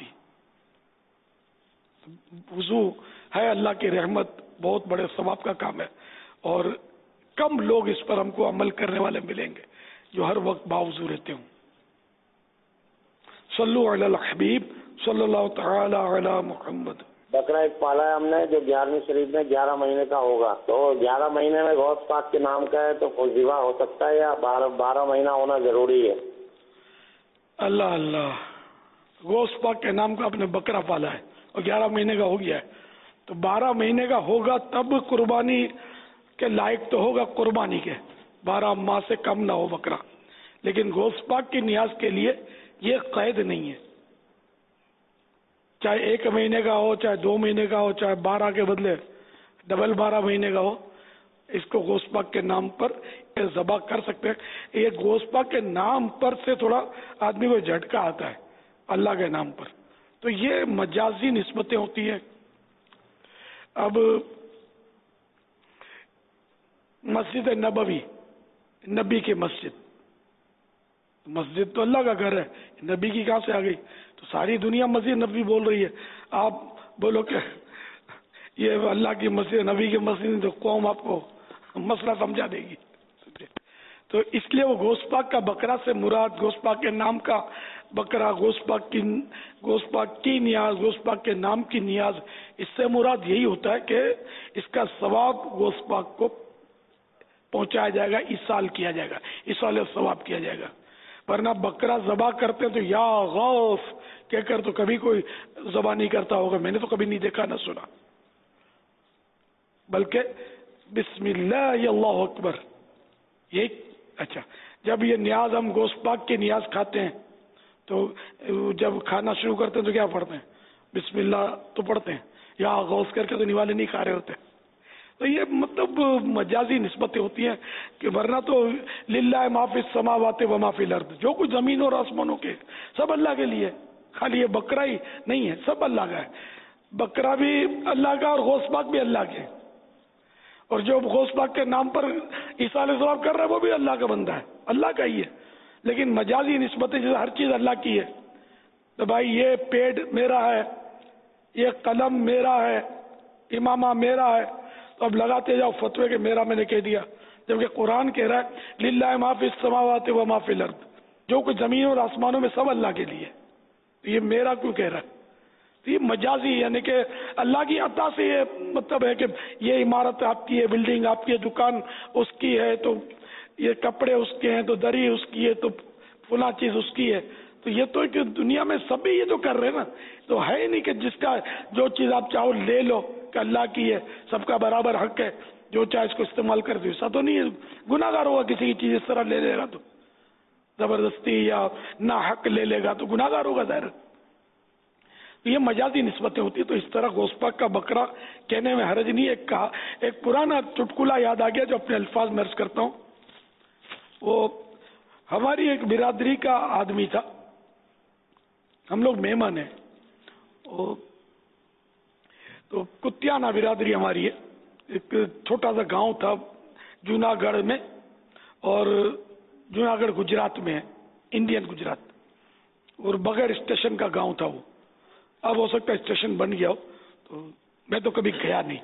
وضو ہے اللہ کی رحمت، بہت بڑے ثواب کا کام ہے، اور کم لوگ اس پر ہم کو عمل کرنے والے ملیں گے جو ہر وقت باوضو رہتے ہوں. صلو علی الحبیب صلی اللہ تعالی علی محمد. بکرا ایک پالا ہے ہم نے جو گیارہویں شریف میں گیارہ مہینے کا ہوگا، تو گیارہ مہینے میں غوث پاک کے نام کا ہے تو کوئی ذبح ہو سکتا ہے یا بارہ بارہ مہینہ ہونا ضروری ہے؟ اللہ اللہ، غوث پاک کے نام کا آپ نے بکرا پالا ہے اور گیارہ مہینے کا ہو گیا ہے، تو بارہ مہینے کا ہوگا تب قربانی کے لائق تو ہوگا قربانی کے، بارہ ماہ سے کم نہ ہو بکرا. لیکن غوث پاک کی نیاز کے لیے یہ قید نہیں ہے، چاہے ایک مہینے کا ہو، چاہے دو مہینے کا ہو، چاہے بارہ کے بدلے ڈبل بارہ مہینے کا ہو، اس کو غوث پاک کے نام پر ذبح کر سکتے ہیں. یہ غوث پاک کے نام پر سے تھوڑا آدمی کو جھٹکا آتا ہے اللہ کے نام پر، تو یہ مجازی نسبتیں ہوتی ہیں. اب مسجد نبوی، نبی کی مسجد، مسجد تو اللہ کا گھر ہے، نبی کی کہاں سے آ گئی؟ تو ساری دنیا مسجد نبی بول رہی ہے، آپ بولو کہ یہ اللہ کی مسجد، نبی کی مسجد، تو قوم آپ کو مسئلہ سمجھا دے گی. تو اس لیے وہ غوث پاک کا بکرا سے مراد غوث پاک کے نام کا بکرا، غوث پاک کی غوث پاک کی نیاز، غوث پاک کے نام کی نیاز، اس سے مراد یہی ہوتا ہے کہ اس کا ثواب غوث پاک کو پہنچایا جائے گا، ایصال کیا جائے گا، ایصال ثواب کیا جائے گا. ورنہ بکرا ذبح کرتے تو یا غوث کہہ کر تو کبھی کوئی ذبح نہیں کرتا ہوگا، میں نے تو کبھی نہیں دیکھا نہ سنا، بلکہ بسم اللہ یا اللہ اکبر. یہ اچھا، جب یہ نیاز ہم غوث پاک کی نیاز کھاتے ہیں تو جب کھانا شروع کرتے ہیں تو کیا پڑھتے ہیں؟ بسم اللہ تو پڑھتے ہیں، یا غوث کر کے تو نوالے نہیں کھا رہے ہوتے. تو یہ مطلب مجازی نسبتیں ہوتی ہیں کہ ورنہ تو للہ ما فی السماوات و ما فی الارض، جو کچھ زمین اور آسمانوں کے سب اللہ کے لیے، خالی یہ بکرا ہی نہیں ہے، سب اللہ کا ہے. بکرا بھی اللہ کا اور غوث پاک بھی اللہ کے، اور جو غوث پاک کے نام پر ایصال ثواب کر رہا ہے وہ بھی اللہ کا بندہ ہے، اللہ کا ہی ہے. لیکن مجازی نسبتیں جیسے ہر چیز اللہ کی ہے، تو بھائی یہ پیڑ میرا ہے، یہ قلم میرا ہے، امامہ میرا ہے، تو اب لگاتے جاؤ فتوے کہ میرا میں نے کہہ دیا، جبکہ قرآن کہہ رہا ہے للہ ما فی السماوات و ما فی الارض، جو کچھ زمین اور آسمانوں میں سب اللہ کے لیے. تو یہ میرا کیوں کہہ رہا ہے؟ تو یہ مجازی، یعنی کہ اللہ کی عطا سے یہ مطلب ہے کہ یہ عمارت آپ کی ہے، بلڈنگ آپ کی ہے، دکان اس کی ہے، تو یہ کپڑے اس کے ہیں، تو دری اس کی ہے، تو فلاں چیز اس کی ہے. تو یہ تو کہ دنیا میں سبھی یہ تو کر رہے ہیں نا، تو ہے ہی نہیں کہ جس کا جو چیز آپ چاہو لے لو کہ اللہ کی ہے، سب کا برابر حق ہے، جو چاہے اس کو استعمال کر دو. ایسا تو نہیں ہے، گناہ گار ہوگا کسی کی چیز اس طرح لے لے گا تو، زبردستی یا نا حق لے لے گا تو گناہ گار ہوگا ظاہر. تو یہ مجازی نسبتیں ہوتی ہیں. تو اس طرح غوث پاک کا بکرا کہنے میں حرج نہیں. ایک کہا ایک پرانا چٹکلا یاد آ گیا جو اپنے الفاظ میں عرض کرتا ہوں. وہ ہماری ایک برادری کا آدمی تھا، ہم لوگ مہمان ہیں، تو کتیانہ برادری ہماری ہے. ایک چھوٹا سا گاؤں تھا جوناگڑھ میں، اور جوناگڑھ گجرات میں ہے، انڈین گجرات، اور بغیر اسٹیشن کا گاؤں تھا وہ. اب ہو سکتا ہے اسٹیشن بن گیا ہو، تو میں تو کبھی گیا نہیں.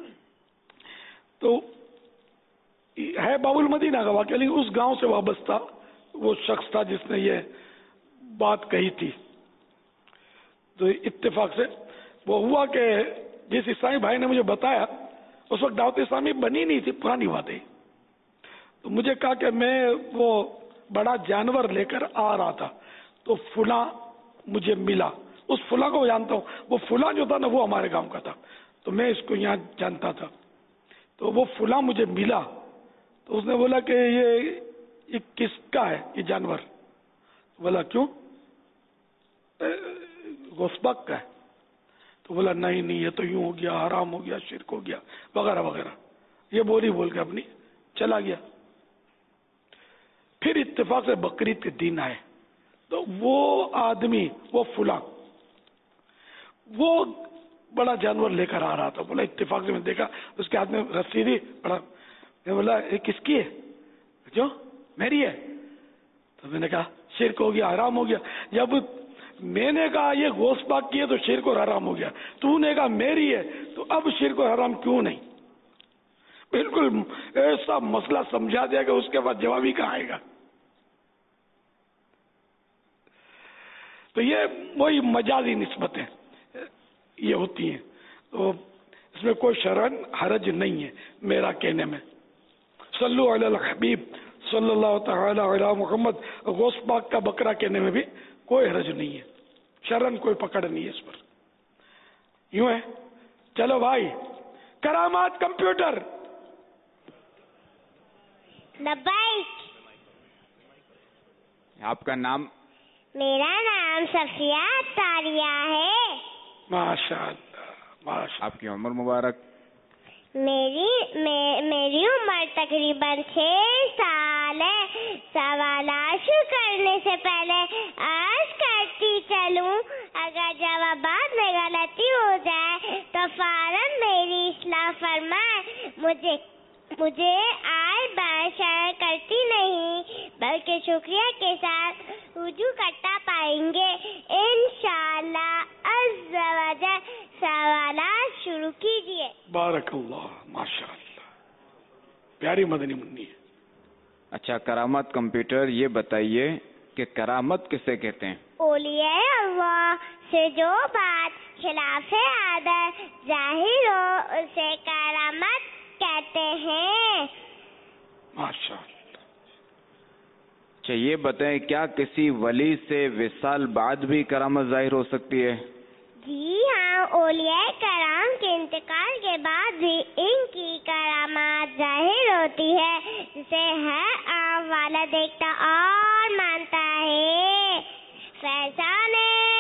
تو ہے باب المدینہ کا واقعہ، لیکن اس گاؤں سے وابستہ وہ شخص تھا جس نے یہ بات کہی تھی. تو اتفاق سے وہ ہوا کہ جس اسلامی بھائی نے مجھے بتایا اس وقت دعوت اسلامی بنی نہیں تھی، پرانی بات ہے. تو مجھے کہا کہ میں وہ بڑا جانور لے کر آ رہا تھا، تو فلاں مجھے ملا. اس فلاں کو جانتا ہوں، وہ فلاں جو تھا نا وہ ہمارے گاؤں کا تھا، تو میں اس کو یہاں جانتا تھا. تو وہ فلاں مجھے ملا، تو اس نے بولا کہ یہ یہ کس کا ہے یہ جانور؟ بولا کیوں؟ غوث پاک کا ہے. تو بولا نہیں نہیں، یہ تو یوں ہو گیا، حرام ہو گیا، شرک ہو گیا، وغیرہ وغیرہ. یہ بولی بول کے اپنی چلا گیا. پھر اتفاق سے بقرعید کے دن آئے، تو وہ آدمی، وہ فلاں، وہ بڑا جانور لے کر آ رہا تھا. بولا اتفاق سے میں دیکھا اس کے ہاتھ میں رسی تھی، بڑا میں بولا یہ کس کی ہے؟ جو میری ہے. تو میں نے کہا شرک ہو گیا، حرام ہو گیا. جب میں نے کہا یہ گوشت پاک کی ہے تو شرک اور حرام ہو گیا، تو نے کہا میری ہے تو اب شرک اور حرام کیوں نہیں؟ بالکل ایسا مسئلہ سمجھا دیا کہ اس کے بعد جواب ہی کہاں آئے گا. تو یہ وہی مجازی نسبتیں یہ ہوتی ہیں، تو اس میں کوئی شرعن حرج نہیں ہے میرا کہنے میں. صلو علی الحبیب صلی اللہ تعالی علی محمد. گوشت پاک کا بکرا کہنے میں بھی کوئی حرج نہیں ہے، شرعن کوئی پکڑ نہیں ہے اس پر. یوں ہے. چلو بھائی، کرامات کمپیوٹر. آپ کا نام؟ میرا نام صفیہ تاریہ ہے. ماشاء اللہ ماشاء. آپ کی عمر مبارک؟ میری میری عمر تقریباً چھ سال ہے. سوالات شروع کرنے سے پہلے عرض کرتی چلوں، اگر جوابات میں غلطی ہو جائے تو فوراً میری اصلاح فرمائے. مجھے مجھے آئے بار شرح کرتی نہیں بلکہ شکریہ کے ساتھ رجوع کرتا پائیں گے انشاءاللہ عز و جل. سوالات شروع کیجیے. بارک اللہ، ماشاء اللہ، پیاری مدنی منی ہے. اچھا کرامات کمپیوٹر، یہ بتائیے کہ کرامت کسے کہتے ہیں؟ اولیاء اللہ سے جو بات خلاف عادت ظاہر ہو اسے کرامت کہتے ہیں. ماشاء اللہ. اچھا یہ بتائیں کیا کسی ولی سے وصال بعد بھی کرامت ظاہر ہو سکتی ہے؟ جی ہاں، اولیاء کرام کے انتقال کے بعد بھی ان کی کرامات ظاہر ہوتی ہے، جسے ہر عام والا دیکھتا اور مانتا ہے. فیضان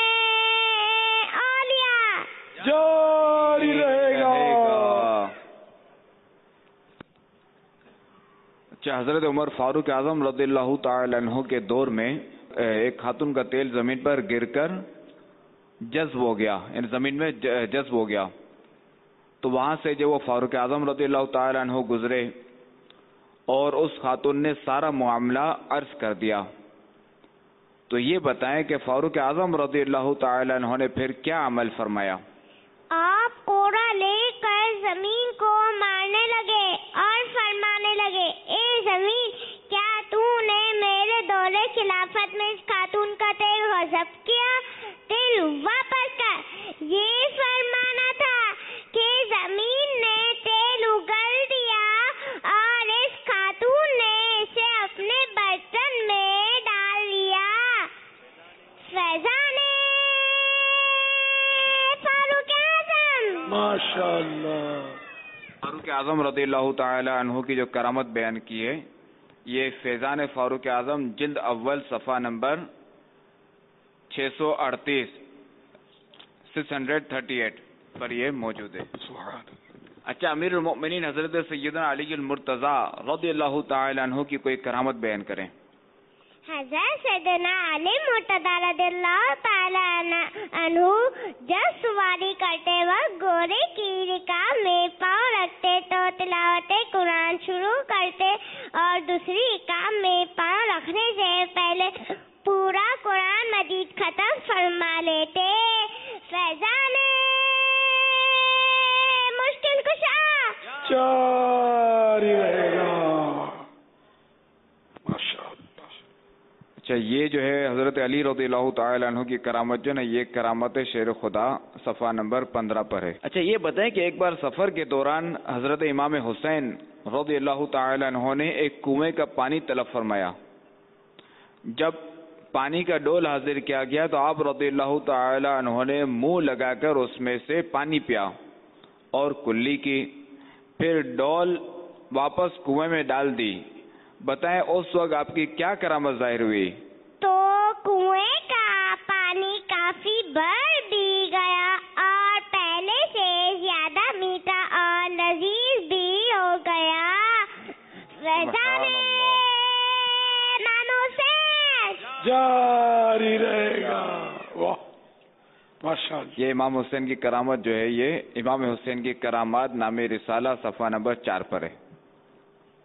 اولیاء جاری رہے گا. اچھا حضرت عمر فاروق اعظم رضی اللہ تعالی عنہ کے دور میں ایک خاتون کا تیل زمین پر گر کر جذب ہو گیا، یعنی زمین میں جذب ہو گیا، تو وہاں سے جو وہ فاروق اعظم رضی اللہ تعالی عنہ گزرے اور اس خاتون نے سارا معاملہ عرض کر دیا. تو یہ بتائیں کہ فاروق اعظم رضی اللہ تعالی عنہ نے پھر کیا عمل فرمایا؟ آپ کوڑا لے کر زمین کو مارنے لگے اور فرمانے لگے، اے زمین، کیا تو نے میرے دور خلافت میں اس خاتون کا تیل غصب کیا؟ تیل واپس کر. یہ فرمانا تھا کہ زمین نے تیل اگل دیا اور اس خاتون نے اسے اپنے برتن میں ڈال لیا. فیضان فاروق اعظم. ماشاء اللہ. فاروق اعظم رضی اللہ تعالی عنہ کی جو کرامت بیان کی ہے، یہ فیضان فاروق اعظم جلد اول صفحہ نمبر چھ سو اڑتیس سکس ہنڈریڈ تھرٹی ایٹ پر یہ موجود ہے. اچھا امیر المؤمنین حضرت سیدنا علی المرتضی رضی اللہ تعالی عنہ کی کوئی کرامت بیان کریں. حضرت سیدنا علی مرتضی رضی اللہ تعالی عنہ جب سواری کرتے وقت گھوڑے کی رکاب میں پاؤں رکھتے تو تلاوت قرآن شروع کرتے اور دوسری رکاب میں پاؤں رکھنے سے پہلے پورا قرآن مجید ختم فرما لیتے. فیضان مشکل کشا جاری رہے گا. اچھا یہ جو ہے حضرت علی رضی اللہ تعالی عنہ کی کرامت جو نا، یہ کرامت شیر خدا صفحہ نمبر پندرہ پر ہے. اچھا یہ بتائیں کہ ایک بار سفر کے دوران حضرت امام حسین رضی اللہ تعالی عنہ نے ایک کنویں کا پانی طلب فرمایا. جب پانی کا ڈول حاضر کیا گیا تو آپ رضی اللہ تعالی عنہ نے منہ لگا کر اس میں سے پانی پیا اور کلی کی، پھر ڈول واپس کنویں میں ڈال دی. بتائیں اس وقت آپ کی کیا کرامت ظاہر ہوئی؟ تو کنویں کا پانی کافی بڑھ بھی گیا اور پہلے سے زیادہ میٹھا اور لذیذ بھی ہو گیا. جاری رہے گا. واہ ماشاء اللہ. یہ امام حسین کی کرامت جو ہے، یہ امام حسین کی کرامات نام رسالہ صفحہ نمبر چار پر ہے.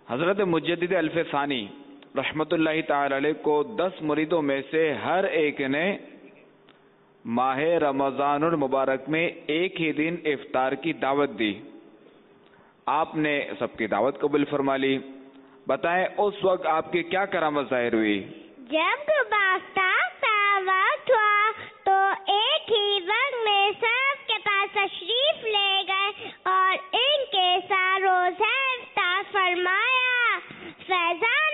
حضرت مجدد الف ثانی رحمت اللہ تعالی علیہ کو دس مریدوں میں سے ہر ایک نے ماہ رمضان المبارک میں ایک ہی دن افطار کی دعوت دی. آپ نے سب کی دعوت قبول فرما لی. بتائیں اس وقت آپ کی کیا کرامت ظاہر ہوئی؟ جب آفتاب کا وقت ہوا تو ایک ہی وقت میں سب کے پاس تشریف لے گئے اور ان کے ساتھ روزہ افطار فرمایا. فیضان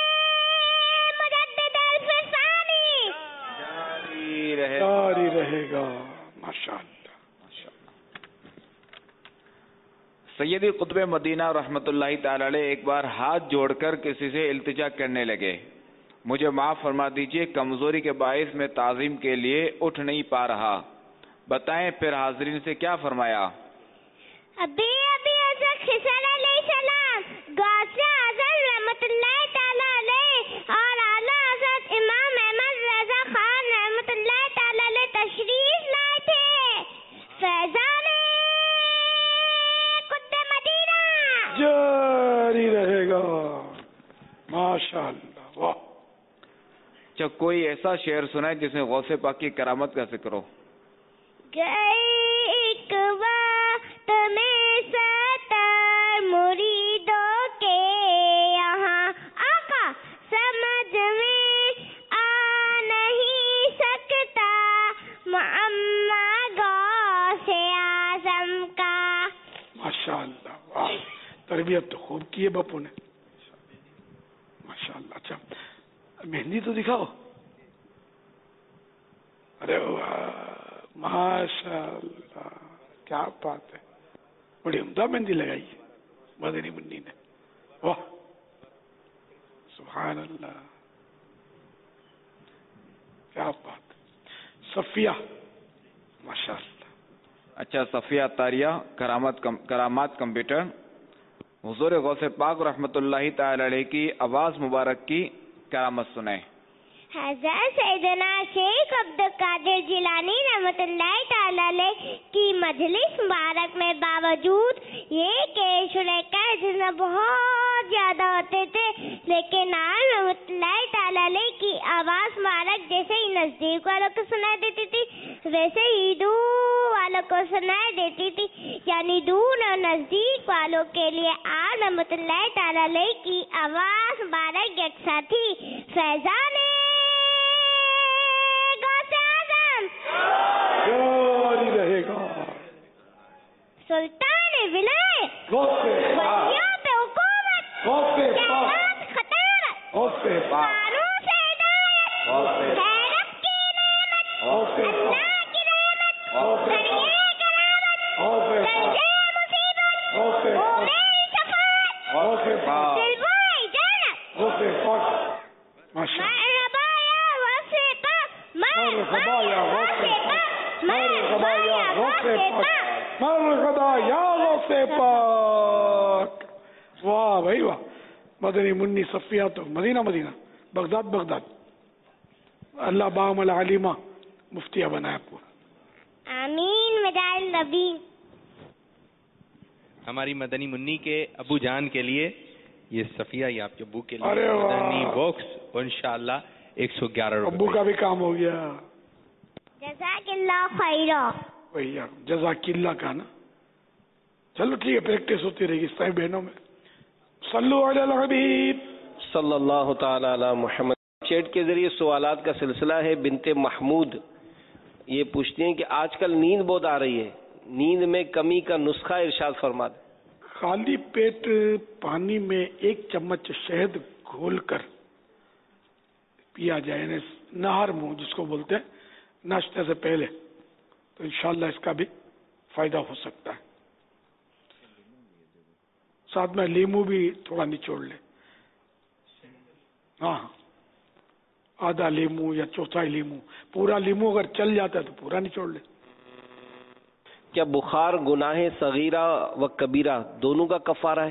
مجدد الف ثانی جاری رہے جاری رہے گا. ماشاءاللہ. سیدی قطب مدینہ رحمت اللہ تعالی علیہ ایک بار ہاتھ جوڑ کر کسی سے التجا کرنے لگے، مجھے معاف فرما دیجئے، کمزوری کے باعث میں تعظیم کے لیے اٹھ نہیں پا رہا. بتائیں پھر حاضرین سے کیا فرمایا؟ ابھی ابھی حضرت خضر علیہ السلام، غوث اعظم رحمت اللہ تعالی علیہ اور اعلیٰ حضرت امام احمد رضا خان رحمت اللہ تعالی علیہ تشریف لائے تھے. فیضان جاری رہے گا. ماشاءاللہ. واہ. اچھا کوئی ایسا شعر سنائے جس میں غوث پاک کی کرامت کا ذکر ہو. ایک وقت میں ستر مریدوں کے یہاں آقا سمجھ میں آ نہیں سکتا معمہ غوث اعظم کا. ماشاءاللہ. واہ. تربیت تو خوب کی ہے باپو نے. ماشاءاللہ. اچھا مہندی تو دکھاؤ. ارے واہ ماشاءاللہ کیا بات ہے. بڑی عمدہ مہندی لگائی ہے مدنی منی نے. واہ سبحان اللہ کیا بات. صفیہ ماشاءاللہ. اچھا صفیہ طاریہ کرامت کم کرامات کمپیوٹر، حضور غوث پاک رحمت اللہ تعالی علیہ کی آواز مبارک کی کرامت سنائیں. حضرت سیدنا شیخ عبد القادر جیلانی رحمت اللہ تعالی علیہ کی مجلس مبارک میں باوجود یہ کہ شرکاء جس میں بہت زیادہ ہوتے تھے، لیکن آپ رحمت اللہ تعالی علیہ کی آواز مبارک جیسے ہی نزدیک والوں کو سنائی دیتی تھی ویسے ہی دور والوں کو سنائی دیتی تھی، یعنی دور اور نزدیک والوں کے لیے آپ رحمت اللہ تعالی علیہ کی آواز مبارک یکساں تھی. فیضان جاری رہے گا. سلطان ولایت، ولیوں پہ حکومت، جنات خطارت، فاروق ہدایت، حیرت کی نعمت، اللہ کی رحمت، ذریعہ کرامت، درجہ مصیبت، مومن شفاعت، سلوائے جنت. مرحبا یا غوث پاک، مرحبا یا غوث پاک، مرحبا یا غوث پاک، مرحبا یا غوث پاک. واہ بھائی واہ. مدنی منی صفیہ تو مدینہ مدینہ بغداد بغداد. اللہ بام العلیمہ مفتیہ بنایا آپ کو. آمین مجال نبی. ہماری مدنی منی کے ابو جان کے لیے یہ صفیہ یہ آپ کے ابو کے لیے ارے مدنی باکس اور انشاءاللہ ایک سو گیارہ روپے. ابو کا بھی کام ہو گیا. جزاک اللہ خیرہ. وہی جزاک اللہ کا نا. چلو ٹھیک ہے پریکٹس ہوتی رہے گی اس طرح بہنوں میں. صلو علی الحبیب صلی اللہ تعالی علی محمد. چیٹ کے ذریعے سوالات کا سلسلہ ہے. بنت محمود یہ پوچھتی ہیں کہ آج کل نیند بہت آ رہی ہے، نیند میں کمی کا نسخہ ارشاد فرما دیں. خالی پیٹ پانی میں ایک چمچ شہد گھول کر پیا جائے، یعنی نہر منہ جس کو بولتے ہیں ناشتے سے پہلے، تو انشاءاللہ اس کا بھی فائدہ ہو سکتا ہے. ساتھ میں لیمو بھی تھوڑا نچوڑ لے. ہاں آدھا لیمو یا چوتھائی لیمو. پورا لیمو اگر چل جاتا ہے تو پورا نچوڑ لے. کیا بخار گناہ صغیرہ و کبیرہ دونوں کا کفارہ ہے؟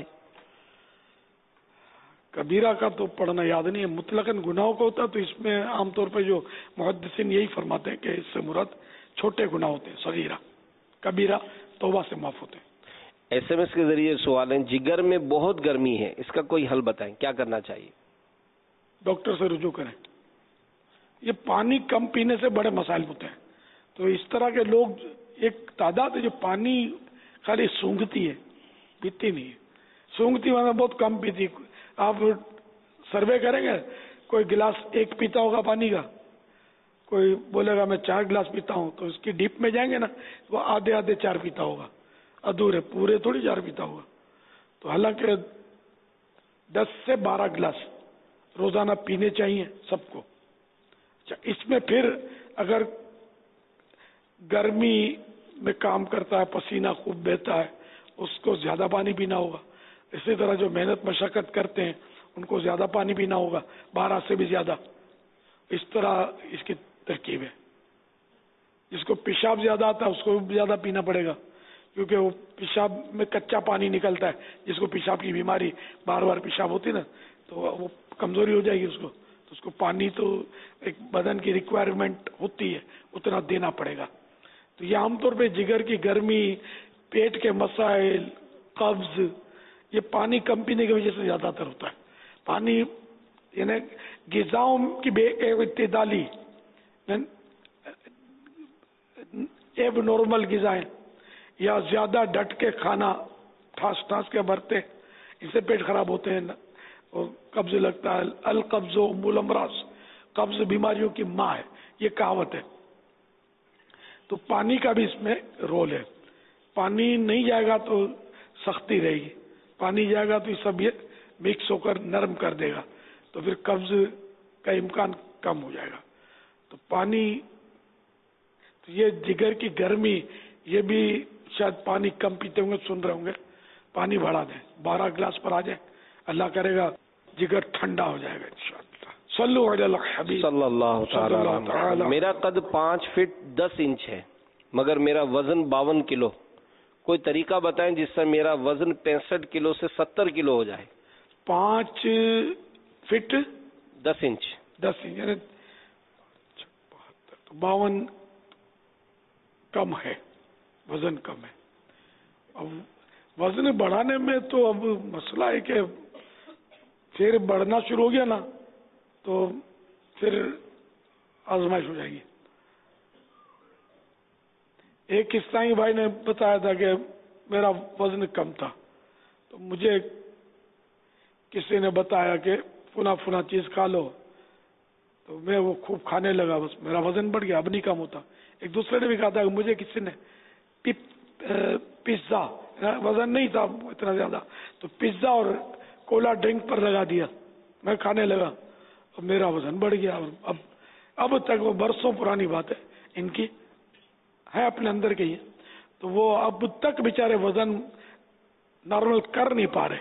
کبیرہ کا تو پڑھنا یاد نہیں ہے، مطلقاً گناہوں کا ہوتا ہے تو اس میں عام طور پہ جو محدثین یہی فرماتے ہیں کہ اس سے مراد چھوٹے گناہ ہوتے ہیں، صغیرہ. کبیرہ توبہ سے معاف ہوتے ہیں. ایس ایم ایس کے ذریعے سوال ہیں، جگر میں بہت گرمی ہے، اس کا کوئی حل بتائیں، کیا کرنا چاہیے؟ ڈاکٹر سے رجوع کریں. یہ پانی کم پینے سے بڑے مسائل ہوتے ہیں. تو اس طرح کے لوگ ایک تعداد ہے جو پانی خالی سونگتی ہے، پیتی نہیں ہے. سونگتی میں بہت کم پیتی. آپ سروے کریں گے، کوئی گلاس ایک پیتا ہوگا پانی کا، کوئی بولے گا میں چار گلاس پیتا ہوں، تو اس کی ڈیپ میں جائیں گے نا، وہ آدھے آدھے چار پیتا ہوگا، ادھورے پورے تھوڑی چار پیتا ہوگا. تو حالانکہ دس سے بارہ گلاس روزانہ پینے چاہیے سب کو. اچھا، اس میں پھر اگر گرمی میں کام کرتا ہے، پسینہ خوب بہتا ہے، اس کو زیادہ پانی پینا ہوگا. اسی طرح جو محنت مشقت کرتے ہیں ان کو زیادہ پانی پینا ہوگا، بارہ سے بھی زیادہ. اس طرح اس کی ترکیب ہے. جس کو پیشاب زیادہ آتا ہے اس کو بھی زیادہ پینا پڑے گا، کیونکہ وہ پیشاب میں کچا پانی نکلتا ہے. جس کو پیشاب کی بیماری بار بار پیشاب ہوتی نا، تو وہ کمزوری ہو جائے گی اس کو. تو اس کو پانی تو ایک بدن کی ریکوائرمنٹ ہوتی ہے، اتنا دینا پڑے گا. تو یہ عام طور پہ جگر کی گرمی، پیٹ کے مسائل، قبض، یہ پانی کم پینے کی وجہ سے زیادہ تر ہوتا ہے. پانی یعنی غذاؤں کی بے اعتدالی، ایب نارمل غذائیں یا زیادہ ڈٹ کے کھانا، ٹھاس ٹھاس کے برتے، اس سے پیٹ خراب ہوتے ہیں اور قبض لگتا ہے. القبض ام الامراض، قبض بیماریوں کی ماں ہے، یہ کہاوت ہے. تو پانی کا بھی اس میں رول ہے. پانی نہیں جائے گا تو سختی رہے گی، پانی جائے گا تو یہ سب یہ مکس ہو کر نرم کر دے گا، تو پھر قبض کا امکان کم ہو جائے گا. تو پانی، تو یہ جگر کی گرمی، یہ بھی شاید پانی کم پیتے ہوں گے، سن رہے ہوں گے، پانی بڑھا دیں، بارہ گلاس پر آ جائیں، اللہ کرے گا جگر ٹھنڈا ہو جائے گا انشاءاللہ. صلو علی الحبیب صلی اللہ تعالی علیہ. میرا قد پانچ فٹ دس انچ ہے مگر میرا وزن باون کلو. کوئی طریقہ بتائیں جس سے میرا وزن پینسٹھ کلو سے ستر کلو ہو جائے. پانچ فٹ دس انچ دس انچ یعنی باون کم ہے، وزن کم ہے. اب وزن بڑھانے میں تو اب مسئلہ ہے کہ پھر بڑھنا شروع ہو گیا نا تو پھر آزمائش ہو جائے گی. ایک کسائی بھائی نے بتایا تھا کہ میرا وزن کم تھا، تو مجھے کسی نے بتایا کہ فنا فنا چیز کھا لو، تو میں وہ خوب کھانے لگا، بس میرا وزن بڑھ گیا، اب نہیں کم ہوتا. ایک دوسرے نے بھی کہا تھا کہ مجھے کسی نے پیزا، وزن نہیں تھا اتنا زیادہ، تو پیزا اور کولا ڈرنک پر لگا دیا، میں کھانے لگا، اب میرا وزن بڑھ گیا. اب اب تک وہ برسوں پرانی بات ہے ان کی، ہے اپنے اندر کے ہی، تو وہ اب تک بیچارے وزن نارمل کر نہیں پا رہے.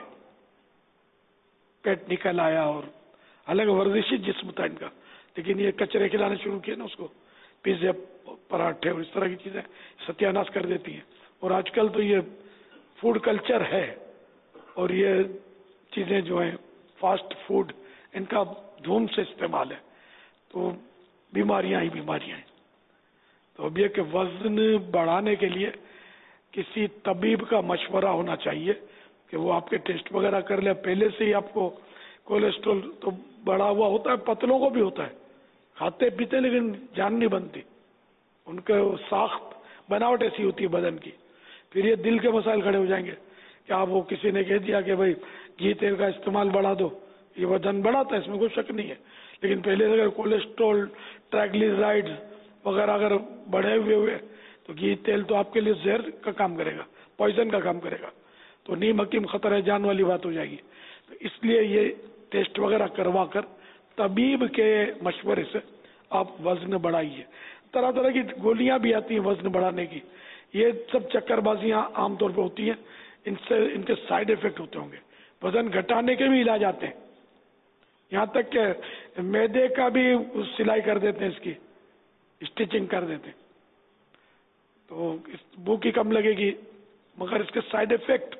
پیٹ نکل آیا، اور حالانکہ ورزشی جسم تھا ان کا، لیکن یہ کچرے کھلانے شروع کیے نا اس کو، پیزے، پراٹھے اور اس طرح کی چیزیں ستیہ ناش کر دیتی ہیں. اور آج کل تو یہ فوڈ کلچر ہے، اور یہ چیزیں جو ہیں فاسٹ فوڈ، ان کا دھوم سے استعمال ہے، تو بیماریاں ہی بیماریاں ہیں. تو اب یہ کہ وزن بڑھانے کے لیے کسی طبیب کا مشورہ ہونا چاہیے کہ وہ آپ کے ٹیسٹ وغیرہ کر لے. پہلے سے ہی آپ کو کولیسٹرول تو بڑھا ہوا ہوتا ہے، پتلوں کو بھی ہوتا ہے، کھاتے پیتے لیکن جان نہیں بنتی، ان کا ساخت بناوٹ ایسی ہوتی ہے بدن کی. پھر یہ دل کے مسائل کھڑے ہو جائیں گے کہ آپ وہ کسی نے کہہ دیا کہ بھائی گھی تیل کا استعمال بڑھا دو، یہ وزن بڑھاتا ہے، اس میں کوئی شک نہیں ہے. لیکن پہلے سے اگر کولیسٹرول، ٹرائگلیسرائڈز وغیرہ اگر بڑھے ہوئے ہوئے تو گھی تیل تو آپ کے لیے زہر کا کام کرے گا، پوائزن کا کام کرے گا، تو نیم حکیم خطرہ جان والی بات ہو جائے گی. تو اس لیے یہ ٹیسٹ وغیرہ کروا کر طبیب کے مشورے سے آپ وزن بڑھائیے. طرح طرح کی گولیاں بھی آتی ہیں وزن بڑھانے کی، یہ سب چکر بازیاں عام طور پہ ہوتی ہیں، ان سے ان کے سائیڈ افیکٹ ہوتے ہوں گے. وزن گھٹانے کے بھی علاج آتے ہیں، یہاں تک کہ میدے کا بھی سلائی کر دیتے ہیں، اس کی اسٹیچنگ کر دیتے ہیں، تو بھوک ہی کم لگے گی، مگر اس کے سائیڈ افیکٹ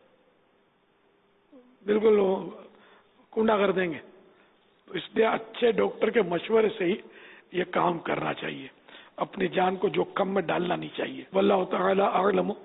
بالکل کنڈا کر دیں گے. تو اس لیے اچھے ڈاکٹر کے مشورے سے ہی یہ کام کرنا چاہیے، اپنی جان کو جو کم میں ڈالنا نہیں چاہیے. واللہ تعالی اعلم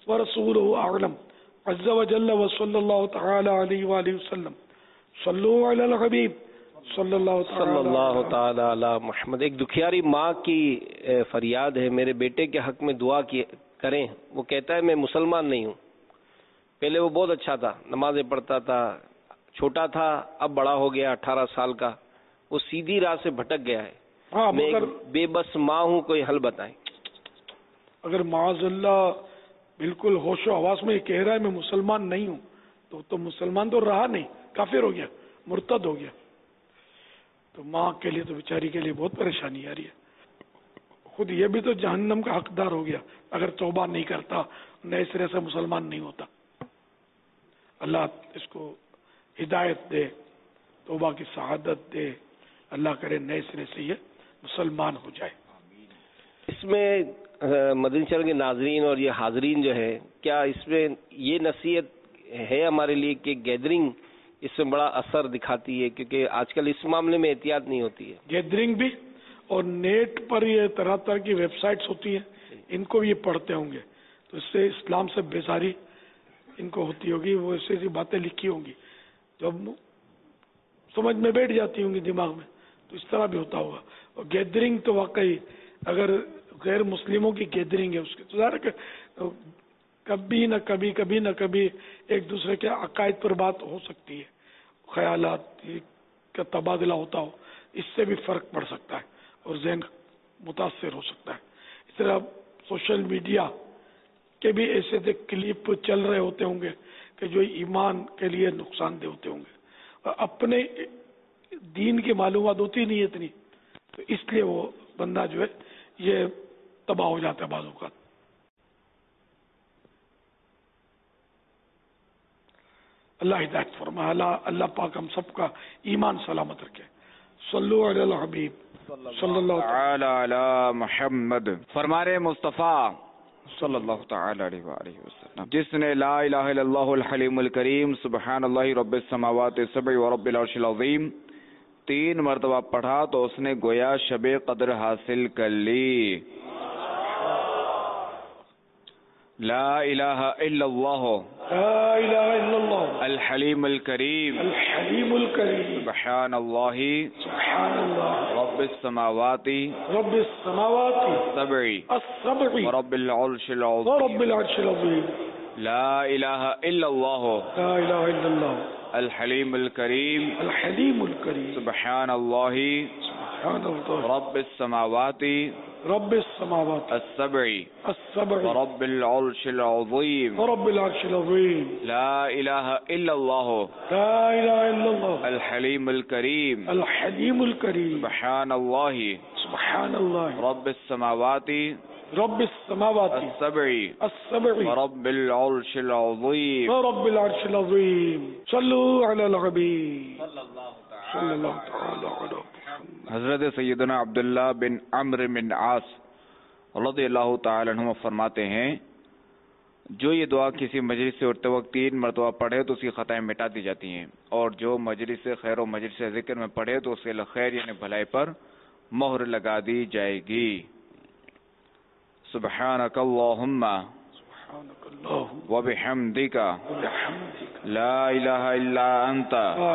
ورسولہ اعلم عز وجل وصلی اللہ تعالی علیہ وآلہ وسلم صلو علی الحبیب صلی اللہ صلی اللہ تعالی علی محمد. ایک دکھیاری ماں کی فریاد ہے، میرے بیٹے کے حق میں دعا کی کریں. وہ کہتا ہے میں مسلمان نہیں ہوں. پہلے وہ بہت اچھا تھا، نمازیں پڑھتا تھا، چھوٹا تھا، اب بڑا ہو گیا اٹھارہ سال کا، وہ سیدھی راہ سے بھٹک گیا ہے. ہاں، میں ایک بے بس ماں ہوں، کوئی حل بتائیں. اگر معاذ اللہ بالکل ہوش و حواس میں یہ کہہ رہا ہے میں مسلمان نہیں ہوں، تو تو مسلمان تو رہا نہیں، کافر ہو گیا، مرتد ہو گیا. تو ماں کے لیے تو بیچاری کے لیے بہت پریشانی آ رہی ہے. خود یہ بھی تو جہنم کا حقدار ہو گیا اگر توبہ نہیں کرتا، نئے سرے سے مسلمان نہیں ہوتا. اللہ اس کو ہدایت دے، توبہ کی سعادت دے، اللہ کرے نئے سرے سے یہ مسلمان ہو جائے. اس میں مدنی چینل کے ناظرین اور یہ حاضرین جو ہے، کیا اس میں یہ نصیحت ہے ہمارے لیے کہ گیدرنگ اس میں بڑا اثر دکھاتی ہے، کیونکہ آج کل اس معاملے میں احتیاط نہیں ہوتی ہے. گیدرنگ بھی، اور نیٹ پر یہ طرح طرح کی ویب سائٹس ہوتی ہیں، ان کو بھی یہ پڑھتے ہوں گے تو اس سے اسلام سے بیزاری ان کو ہوتی ہوگی. وہ ایسی ایسی باتیں لکھی ہوں گی جو سمجھ میں بیٹھ جاتی ہوں گی دماغ میں، تو اس طرح بھی ہوتا ہوگا. اور گیدرنگ تو واقعی اگر غیر مسلموں کی گیدرنگ ہے اس کے تو ظاہر کہ کبھی نہ کبھی کبھی نہ کبھی ایک دوسرے کے عقائد پر بات ہو سکتی ہے، خیالات کا تبادلہ ہوتا ہو، اس سے بھی فرق پڑ سکتا ہے اور ذہن متاثر ہو سکتا ہے. اس طرح سوشل میڈیا کے بھی ایسے ایسے کلپ چل رہے ہوتے ہوں گے کہ جو ایمان کے لیے نقصان دہ ہوتے ہوں گے، اور اپنے دین کی معلومات ہوتی نہیں ہے اتنی، تو اس لیے وہ بندہ جو ہے یہ تباہ ہو جاتا ہے بعض اوقات. اللہ ہدایت فرمائے. اللہ اللہ پاک ہم سب کا ایمان سلامت رکھے. صلو علی الحبیب صلی اللہ تعالی علی محمد. فرمارے مصطفیٰ صلی اللہ تعالی علیہ وآلہ وسلم، جس نے لا الہ الا اللہ الحلیم الکریم سبحان اللہ رب السماوات السبع و رب العرش العظیم تین مرتبہ پڑھا تو اس نے گویا شب قدر حاصل کر لی. لا الہ الا اللہ لا الہ الا اللہ الحلیم الکریم الحلیم الکریم سبحان اللہ سبحان اللہ رب السماوات رب السماوات السبع السبع ورب العرش العظیم ورب العرش العظیم لا الہ الا اللہ لا الہ الا اللہ الحلیم الکریم الحلیم الکریم سبحان اللہ سبحان اللہ رب السماوات رب السماوات السبع السبع ورب العرش العظیم ورب العرش العظیم لا الہ الا اللہ لا الہ الا اللہ الحلیم الکریم الحلیم الکریم سبحان اللہ سبحان اللہ رب السماوات رب السماوات السبع السبع ورب العرش العظیم ورب العرش العظیم. صلو علی الحبیب صلی اللہ تعالی علی. حضرت سیدنا عبداللہ بن عمرو بن عاص رضی اللہ تعالی عنہ فرماتے ہیں جو یہ دعا کسی مجلس سے اٹھتے وقت تین مرتبہ پڑھے تو اس کی خطائیں مٹا دی جاتی ہیں، اور جو مجلس سے خیر و مجلس سے ذکر میں پڑھے تو اس کے خیر یعنی بھلائی پر مہر لگا دی جائے گی. سبحانک اللہم وبحمدک لا الہ الا انت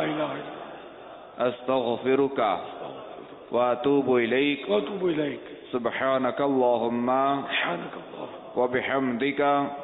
استغفرک واتوب الیک واتوب الیک. سبحانک اللہم وبحمدک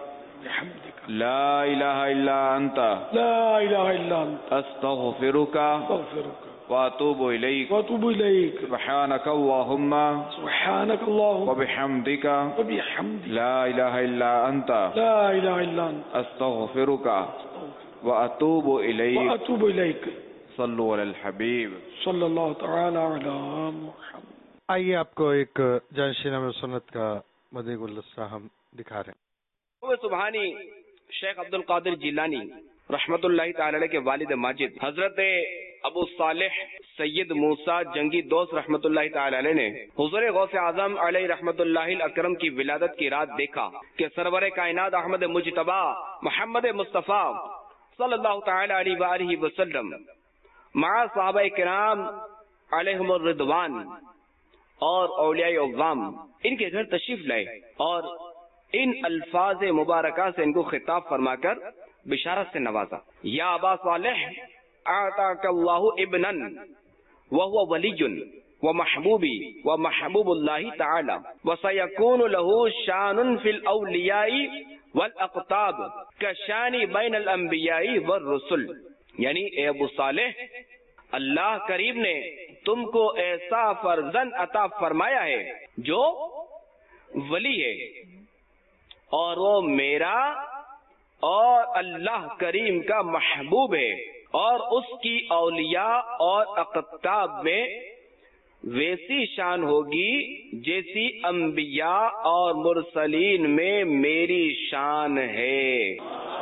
لا الہ الا انت لا الہ الا انت استغفرک استغفرک واتوب الیک واتوب الیک. سبحانک اللہم سبحانک اللہم وبحمدک وبحمدک لا الہ الا انت لا الہ الا انت استغفرک واتوب الیک واتوب الیک. صلو علی الحبیب صلی اللہ تعالی علی محمد. آئیے آپ کو ایک جانشینہ میں سنت کا مدعی گلدستہ ہم دکھا رہے ہیں. سبحانی شیخ عبد القادر جیلانی رحمت اللہ تعالی علیہ کے والد ماجد حضرت ابو صالح سید موسیٰ جنگی دوست رحمت اللہ تعالی علیہ نے حضور غوث اعظم علیہ رحمت اللہ الاکرم کی ولادت کی رات دیکھا کہ سرور کائنات احمد مجتبی محمد مصطفیٰ صلی اللہ تعالی علیہ وآلہ وسلم مع صحابہ کرام علیہم الرضوان اور اولیاء اعظام ان کے گھر تشریف لائے اور ان الفاظ مبارکہ سے ان کو خطاب فرما کر بشارت سے نوازا. یا ابا صالح اعطاک اللہ ابنا وهو ولی ومحبوبی ومحبوب اللہ تعالی وسیکون له شان فی الاولیاء والاقطاب کشان بین الانبیاء والرسل. یعنی اے ابو صالح، اللہ کریم نے تم کو ایسا فرزند عطا فرمایا ہے جو ولی ہے، اور وہ میرا اور اللہ کریم کا محبوب ہے، اور اس کی اولیاء اور اقطاب میں ویسی شان ہوگی جیسی انبیاء اور مرسلین میں میری شان ہے.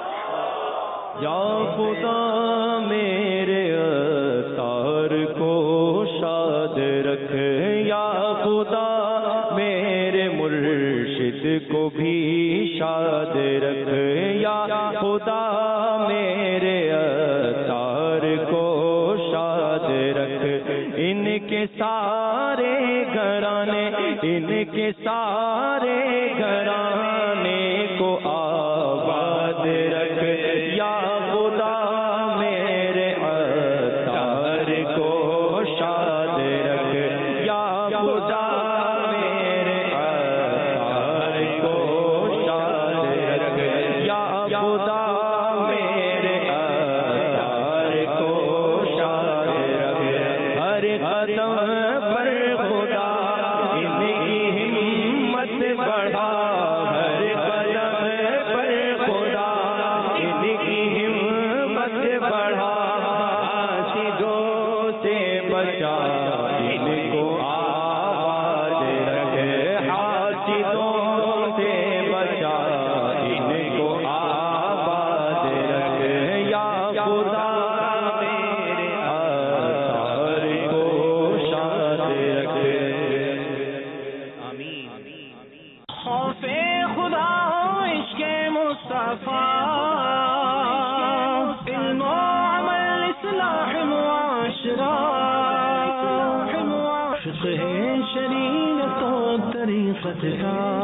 یا خدا میرے اثار کو شاد رکھ، یا خدا میرے مرشد کو بھی شاد رکھ، یا خدا میرے اثار کو شاد رکھ. ان کے سارے گھرانے، ان کے سارے گھرانے کو آباد رکھ. یا خدا میرے اثار کو شاد رکھ، یا خدا میرے اثار کو شاد رکھ، یا خدا میرے اثار کو شاد رکھ. ہر قدم پر خدا ان کی ہمت بڑھا، ہر قدم پر خدا ان کی ہمت بڑھا. حاسدوں سے بچا ان کو آباد رکھ، حاسدوں سے بچا ان کو آباد رکھ. یا خدا میرے اثار کو شاد رکھ. خوف خدا عشق مصطفیٰ، علم و عمل اصلاح معاشرہ، فقہ شریعت و طریقت کا